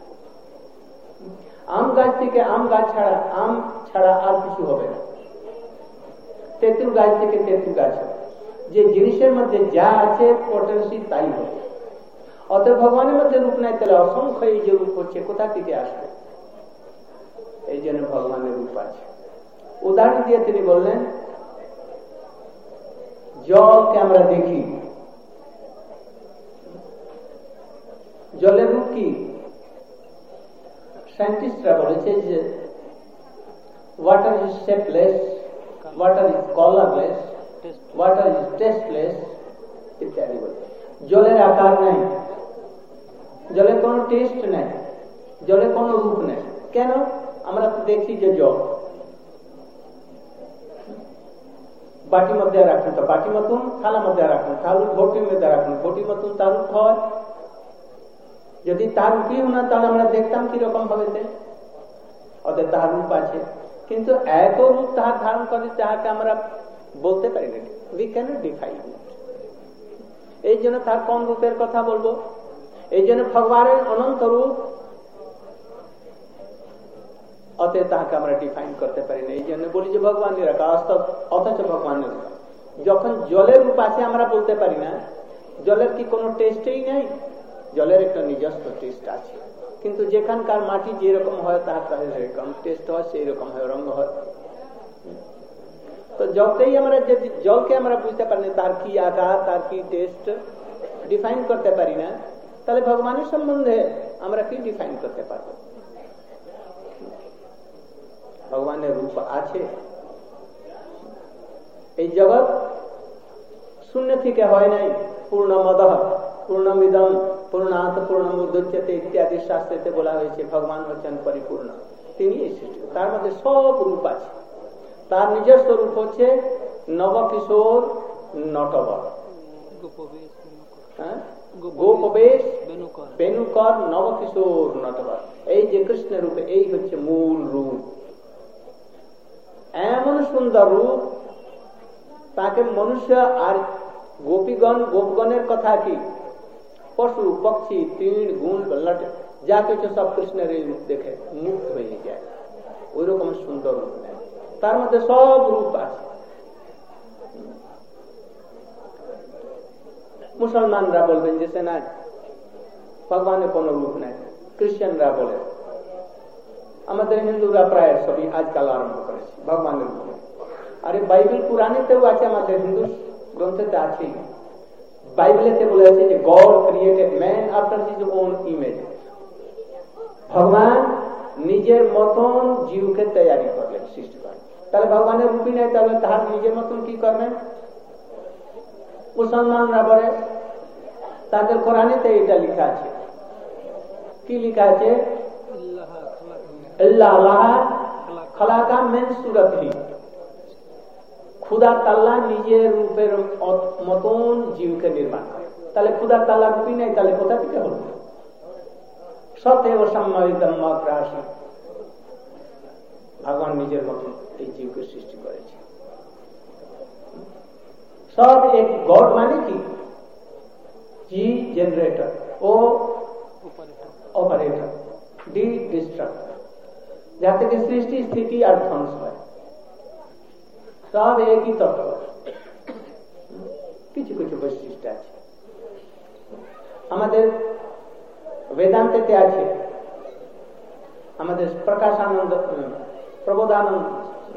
আম গাছ থেকে আম গাছ আম ছাড়া আর কিছু হবে না। তেঁতুল গাছ থেকে তেঁতুল গাছ হবে। যে জিনিসের মধ্যে যা আছে পটেন্সি তাই হবে। অতএব ভগবানের মধ্যে রূপ নাই, তাহলে অসংখ্য এই যে রূপ হচ্ছে কোথা থেকে আসবে? এই জন্য ভগবানের রূপ আছে। উদাহরণ দিয়ে তিনি বললেন, জলকে আমরা দেখি, জলের রূপ কি? সায়েন্টিস্টরা বলেছে যে water is shapeless, water is colourless, water is tasteless ইত্যাদি বলছে। জলের আকার নাই, জলের কোনো টেস্ট নাই, জলের কোনো রূপ নেই। কেন? আমরা তো দেখছি যে জল বাটির মধ্যে রাখুন তো বাটি মতন, থালা মধ্যে রাখুন, থালু ঘটির মধ্যে রাখুন, ঘটি মতন তার রূপ হয়। যদি তার রূপই না তাহলে আমরা দেখতাম কিরকম ভাবে। ওদের তাহার রূপ আছে, কিন্তু এত রূপ তাহার ধারণ করে যাহাকে আমরা বলতে পারি না। We cannot define. এই জন্য তার কোন রূপের কথা বলবো? এই জন্য ভগবানের অনন্ত রূপ, অতএব তাহাকে আমরা ডিফাইন করতে পারি না। এই জন্য বলি যে ভগবান নিরাকার, অথচ ভগবানের রূপ। যখন জলের রূপ আছে আমরা বলতে পারি না। জলের কি কোনো টেস্টই নাই? জলের একটা নিজস্ব টেস্ট আছে, কিন্তু যেখানকার মাটি যেরকম হয় তার সেরকম টেস্ট হয়, সেই রকম হয়, রঙ হয়। তো যতই আমরা যদি জলকে আমরা বুঝতে পারি না, তার কি আকার, তার কি টেস্ট ডিফাইন করতে পারি না, তাহলে ভগবানের সম্বন্ধে আমরা কি ডিফাইন করতে পারবো? ভগবানের রূপ আছে। এই জগৎ শূন্য থেকে হয় নাই। পূর্ণমদঃ পূর্ণমিদম পূর্ণাৎ পূর্ণমুদচ্যতে ইত্যাদি শাস্ত্রেতে বলা হয়েছে ভগবান হচ্ছেন পরিপূর্ণ। তিনি এই সৃষ্টি, তার মধ্যে সব রূপ আছে। তার নিজস্ব রূপ হচ্ছে নবকিশোর নটবর, গোপবেশ বেনুকর নবকিশোর নটবর। এই যে কৃষ্ণের রূপে, এই হচ্ছে মূল রূপ। এমন সুন্দর রূপ, তাকে মনুষ্য আর গোপীগণ, গোপগণের কথা কি, পশু পক্ষী তৃণ গুণ লটে যা কিছু সব কৃষ্ণের এই রূপ দেখে মুক্ত হয়ে যায়। ওই রকম সুন্দর রূপ নেই, তার মধ্যে সব রূপ আছে। মুসলমানরা বলবেন যে না, ভগবানের কোন রূপ নাই। খ্রিস্টানরা বলে, আমাদের হিন্দুরা প্রায় সবই আজকাল আরম্ভ করেছে ভগবানের রূপ। আরে বাইবেল পুরাণেতেও আছে, আমাদের হিন্দু গ্রন্থেতে আছে। বাইবেলেতে বলে আছে যে God created man after his own image. ভগবান নিজের মতন জীবকে তৈরি করলেন, সৃষ্টি করেন। তাহলে ভগবানের রূপই নাই, তাহলে তাহার নিজের মতন কি করবেন? মুসলমানরা বলে, তাদের কোরআনেতে এটা লেখা আছে। কি লেখা আছে? আল্লাহ খালাকা মিন সূরাতিহি। খুদা তাআলা নিজের রূপের মতন জীবকে নির্মাণ করে। তাহলে খুদা তাআলা রূপই নাই, তাহলে কোথা থেকে হলো? সতেব সম্মানিতম মাত্রাসি, ভগবান নিজের মতন এই জীবকে সৃষ্টি করেছে। সব এক গড মানে কি? G generator, O operator, D destructor, যা থেকে সৃষ্টি স্থিতি আর ধ্বংস হয়। সব একই তত্ত্ব, কিছু কিছু বৈশিষ্ট্য আছে। আমাদের বেদান্তেতে আছে আমাদের প্রকাশানন্দ প্রবোধানন্দ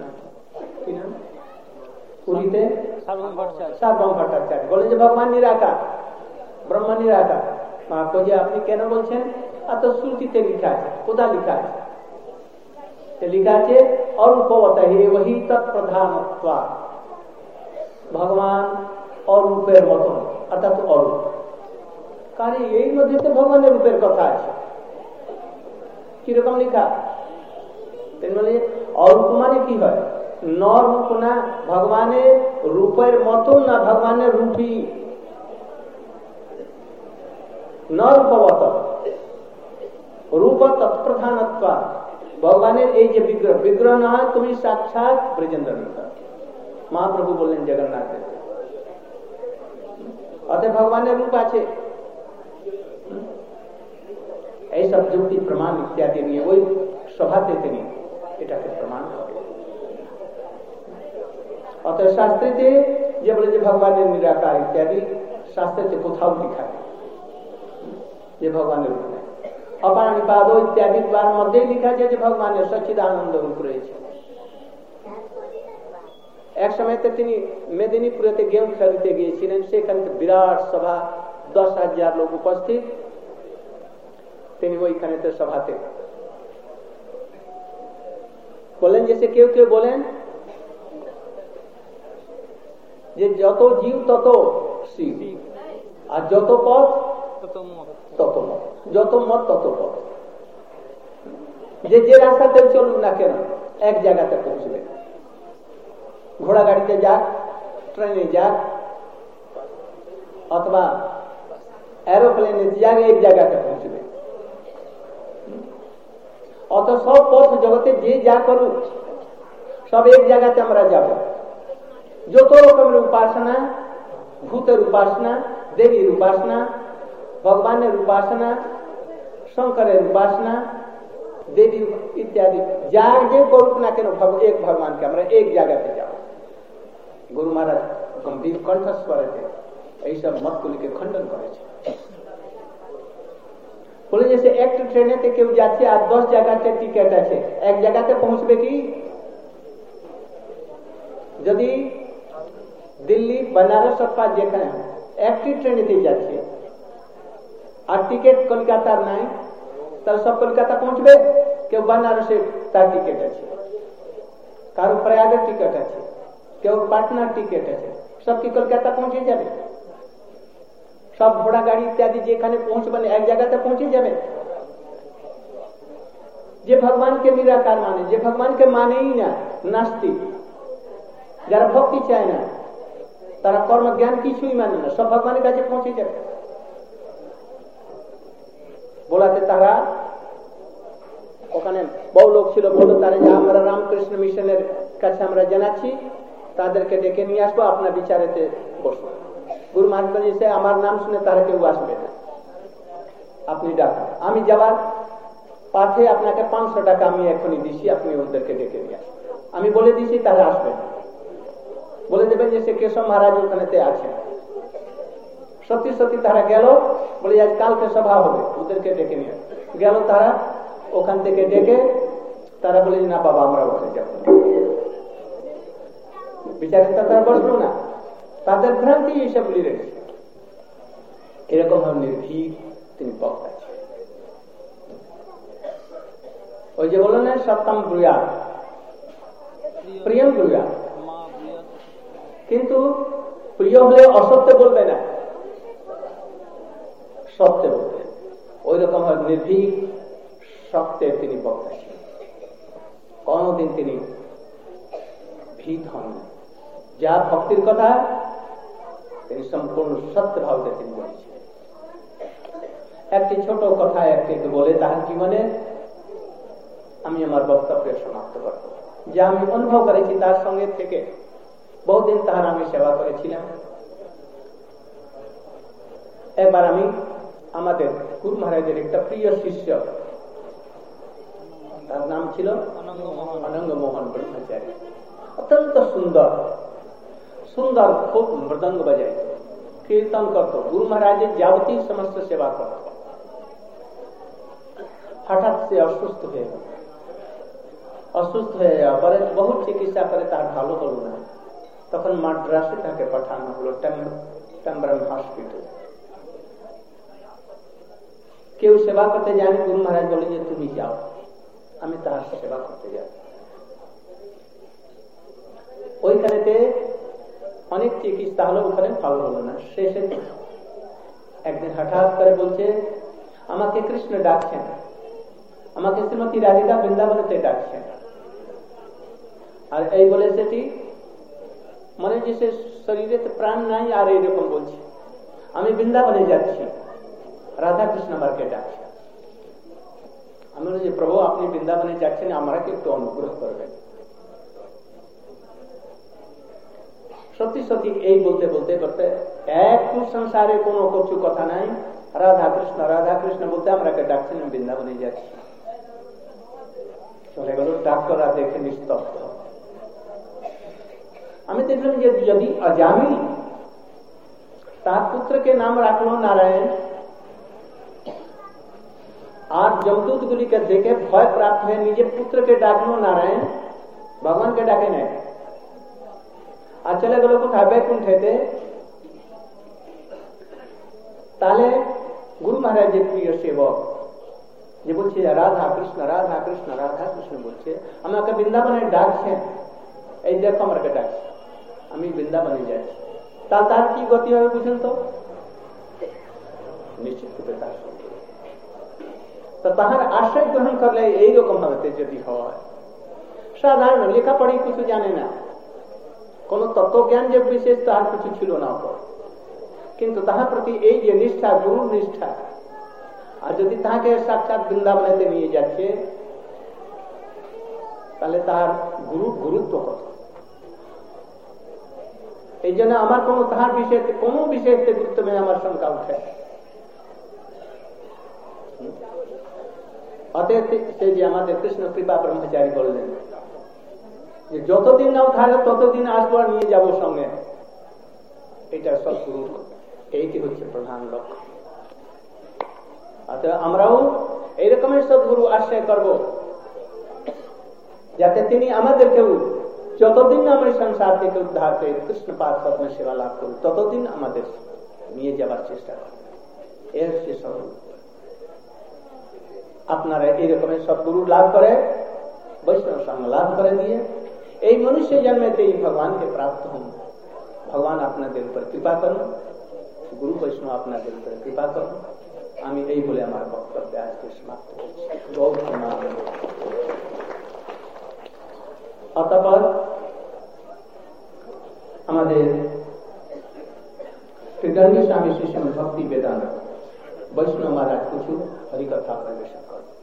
পুরীতে সার্বভৌম ভট্টাচার্য বলেন যে ভগবান নিরাকার, ব্রহ্ম নিরাকার। যে আপনি কেন বলছেন? আর তো শ্রুতিতে লিখা আছে। কোথায় লিখা আছে? লিখা আছে অরূপবত হে वही তৎপ্রধানত্ব, ভগবান অরূপের মতন, অর্থাৎ অরূপ। কারণ এই মধ্যে তো ভগবানের রূপের কথা আছে। কিরকম লিখা? বলে অরূপ মানে কি হয়? নরূপ না, ভগবানের রূপের মতন না, ভগবানের রূপী। নরূপবত রূপ তৎপ্রধানত্ব, ভগবানের এই যে বিগ্রহ, বিগ্রহ না হয় তুমি সাক্ষাৎ ব্রজেন্দ্র নিবাস। মহাপ্রভু বললেন জগন্নাথ, অতএব ভগবানের রূপ আছে। এইসব যুক্তি প্রমাণ ইত্যাদি নিয়ে ওই সভাতে তিনি এটাকে প্রমাণ করেন। অতএব শাস্ত্রীতে যে বলে যে ভগবানের নিরাকার ইত্যাদি, শাস্ত্রীতে কোথাও লিখা নেই যে ভগবানের রূপ নেই। অপারণিপাদ ইত্যাদি মধ্যেই লিখা যায় যে ভগবানের সচ্চিদানন্দ রূপ রয়েছে। এক সময়তে তিনি মেদিনীপুরেতে গেম খেলতে গিয়েছিলেন, সেখানে বিরাট সভা, 10,000 লোক উপস্থিত। তিনি ওইখানে সভাতে বলেন, যে কেউ কেউ বলেন যে যত জীব তত শিব, আর যত পথ তত মত, যত মত তত পথ। যে রাস্তাতে চলুন না কেন এক জায়গাতে পৌঁছবে। ঘোড়া গাড়িতে যাক, ট্রেনে যাক, অথবা এরোপ্লেনে যাক, এক জায়গাতে পৌঁছবে। অত সব পথ জগতে যে যা করুক সব এক জায়গাতে আমরা যাব। যত রকমের উপাসনা, ভূতের উপাসনা, দেবীর উপাসনা, ভগবানের উপাসনা, শঙ্করের উপাসনা, দেবী ইত্যাদি যার যে করুক না কেন, এক ভগবানকে আমরা এক জায়গাতে যাব। গুরু মহারাজ গম্ভীর কণ্ঠস্বরেতে এইসব মতগুলিকে খণ্ডন করেছে। বলে যে একটা ট্রেনেতে কেউ যাচ্ছে আর 10 জায়গাতে টিকিট আছে, এক জায়গাতে পৌঁছবে কি? যদি দিল্লি, बनारस অথবা যেখানে একটি ট্রেনেতে যাচ্ছে আর টিকিট কলকাতার নাই, তাহলে সব কলকাতা পৌঁছবে? কেউ बनारসে তার টিকিট আছে, কারো প্রয়াগের টিকিট আছে, কেউ পাটনার টিকিট আছে, সব কি কলকাতা পৌঁছে যাবে? সব ঘোড়া গাড়ি ইত্যাদি যেখানে পৌঁছবেন এক জায়গাতে পৌঁছে যাবে। যে ভগবানকে নিরাকার মানে, যে ভগবানকে মানেই না, নাস্তিক, যারা ভক্তি চায় না, তারা কর্ম জ্ঞান কিছুই মানে না, সব ভগবানের কাছে পৌঁছে যাবে। বলাতে তারা ওখানে বহু লোক ছিল, বললো তারা যে আমরা রামকৃষ্ণ মিশনের কাছে আমরা জানাচ্ছি, তাদেরকে ডেকে নিয়ে আসবো, আপনার বিচারেতে বসবো। গুরু মহারাজ বলেছে আমার নাম শুনে তারা কেউ আসবে না, আপনি ডাকুন। আমি যাবার পাথে আপনাকে 500 টাকা আমি এখনই দিচ্ছি, আপনি ওদেরকে ডেকে নিয়ে আসবেন। আমি বলে দিচ্ছি তারা আসবে না, বলে দেবেন যে কেশব মহারাজ ওখানেতে আছেন। সত্যি সত্যি তারা গেল, বলে আজ কালকে সভা হবে, ওদেরকে ডেকে নিয়ে গেল। তারা ওখান থেকে ডেকে তারা বলে না বাবা আমরা ওখানে যাব। বিচারে তারা বসলো না, তাদের ভ্রান্তি এইসবগুলি রয়েছে। এরকম ভাবে নির্ভীক তিনি বক্তা ছিলেন। ওই যে বললেন সত্যম ব্রুয়া প্রিয়ম ব্রুয়া, কিন্তু প্রিয় হলে অসত্য বলবে না, সত্য বলবে। ওই রকম ভাবে নির্ভীক সত্যের তিনি বক্তা ছিলেন। কোনদিন তিনি ভীত হন না। যা ভক্তির কথা তিনি সম্পূর্ণ সত্য ভাবে তিনি বলেছেন। একটি ছোট কথা একটি বলে তার জীবনে আমি আমার বক্তব্য সমাপ্ত করব। যা আমি অনুভব করেছি তার সঙ্গে থেকে বহুদিন তাহার আমি সেবা করেছিলাম। একবার আমি আমাদের গুরু মহারাজের একটা প্রিয় শিষ্য, তার নাম ছিল অনঙ্গ মোহন ব্রহ্মচারী, অত্যন্ত সুন্দর সুন্দর খুব মৃদঙ্গ বাজাইত, কীর্তন করত, গুরু মহারাজের যাবতীয় সমস্ত সেবা করত। হঠাৎ সে অসুস্থ হয়ে গেল। অসুস্থ হয়ে যাওয়ার পরে বহু চিকিৎসা করে তার ভালো হলো না। তখন মাদ্রাসে তাকে পাঠানো হলো টেম্বরাম হসপিটাল। কেউ সেবা করতে যায়নি, গুরু মহারাজ বলেন যে তুমি যাও, আমি তার সেবা করতে যাই। ওইখানেতে অনেক চিকিৎসা হলো, ওখানে ভালো হলো না। শেষে একদিন হঠাৎ করে বলছে আমাকে কৃষ্ণ ডাকছেন, আমাকে শ্রীমতী রাধিকা বৃন্দাবনেতে ডাকছেন। আর এই বলে সেটি মনে যে শরীরে প্রাণ নাই, আর এইরকম বলছে আমি বৃন্দাবনে যাচ্ছি, রাধা কৃষ্ণ আমাকে ডাকছে। আমি বলি যে প্রভু আপনি বৃন্দাবনে যাচ্ছেন, আমাকে একটু অনুগ্রহ করবেন। সত্যি সত্যি এই বলতে বলতে বলতে একটু সংসারে কোনো কিছু কথা নাই, রাধা কৃষ্ণ বলতে আমাকে ডাকছেন, আমি বৃন্দাবনে যাচ্ছি। চলে গেল, ডাক্তাররা দেখে নিস্তব্ধ। আমি দেখলাম যে যদি অজামি তার পুত্রকে নাম রাখলো নারায়ণ, আর যমদূত গুলিকে দেখে ভয় প্রাপ্ত হয়ে নিজের পুত্রকে ডাকলো নারায়ণ, ভগবানকে ডাকে নাই। আর চলে গেল কোথায়? বৈকুণ্ঠেতে। তাহলে গুরু মহারাজের প্রিয় সেবক যে বলছে রাধা কৃষ্ণ বলছে, আমাকে বৃন্দাবনে ডাকছেন, এই দেখো আমাকে ডাকছে, আমি বৃন্দাবনে যাচ্ছি। তার কি গতি হবে বুঝেন তো? নিশ্চিত রূপে তার সঙ্গে তো তাহার আশ্রয় গ্রহণ করলে এইরকম হবে। যদি হয় সাধারণ লেখাপড়ি কিছু জানে না, কোন তত্ত্বজ্ঞান যে বিশেষ তার কিছু ছিল না, কিন্তু তাহার প্রতি এই যে নিষ্ঠা, গুরুর নিষ্ঠা, আর যদি তাকে সাক্ষাৎ বৃন্দাবনেতে নিয়ে যাচ্ছে, তাহলে তার গুরুত্ব কত। এই জন্য আমার তাহার বিষয়তে কোনো বিষয়তে গুরুত্ব নেই, আমার শঙ্কা উঠে। অতএব সে যে আমাদের কৃষ্ণ কৃপা ব্রহ্মচারী বললেন যে যতদিন না উঠালে ততদিন আসবো আর নিয়ে যাবো সঙ্গে। এটা সৎগুরু, এইটি হচ্ছে প্রধান লক্ষ্য। অতএব আমরাও এইরকমের সৎগুরু আশ্রয় করব, যাতে তিনি আমাদেরকেও যতদিন আমরা সংসার থেকে উদ্ধার করে কৃষ্ণ পাদ পদ্মে সেবা লাভ করব, ততদিন আমাদের নিয়ে যাবার চেষ্টা করব। এর সে স্বরূপ আপনারা এইরকমের সৎগুরু লাভ করে, বৈষ্ণব সঙ্গ লাভ করে দিয়ে এই মনুষ্য জন্মেতেই ভগবানকে প্রাপ্ত হন। ভগবান আপনাদের উপর কৃপা করুন, গুরু বৈষ্ণব আপনাদের উপর কৃপা করুন। আমি এই বলে আমার বক্তব্য আজকে সমাপ্ত করছি। অতঃপর আমাদের স্বামী শ্রী ভক্তি বেদান্ত বৈষ্ণব মহারাজ কিছু হরিকথা পরিবেশন করেন।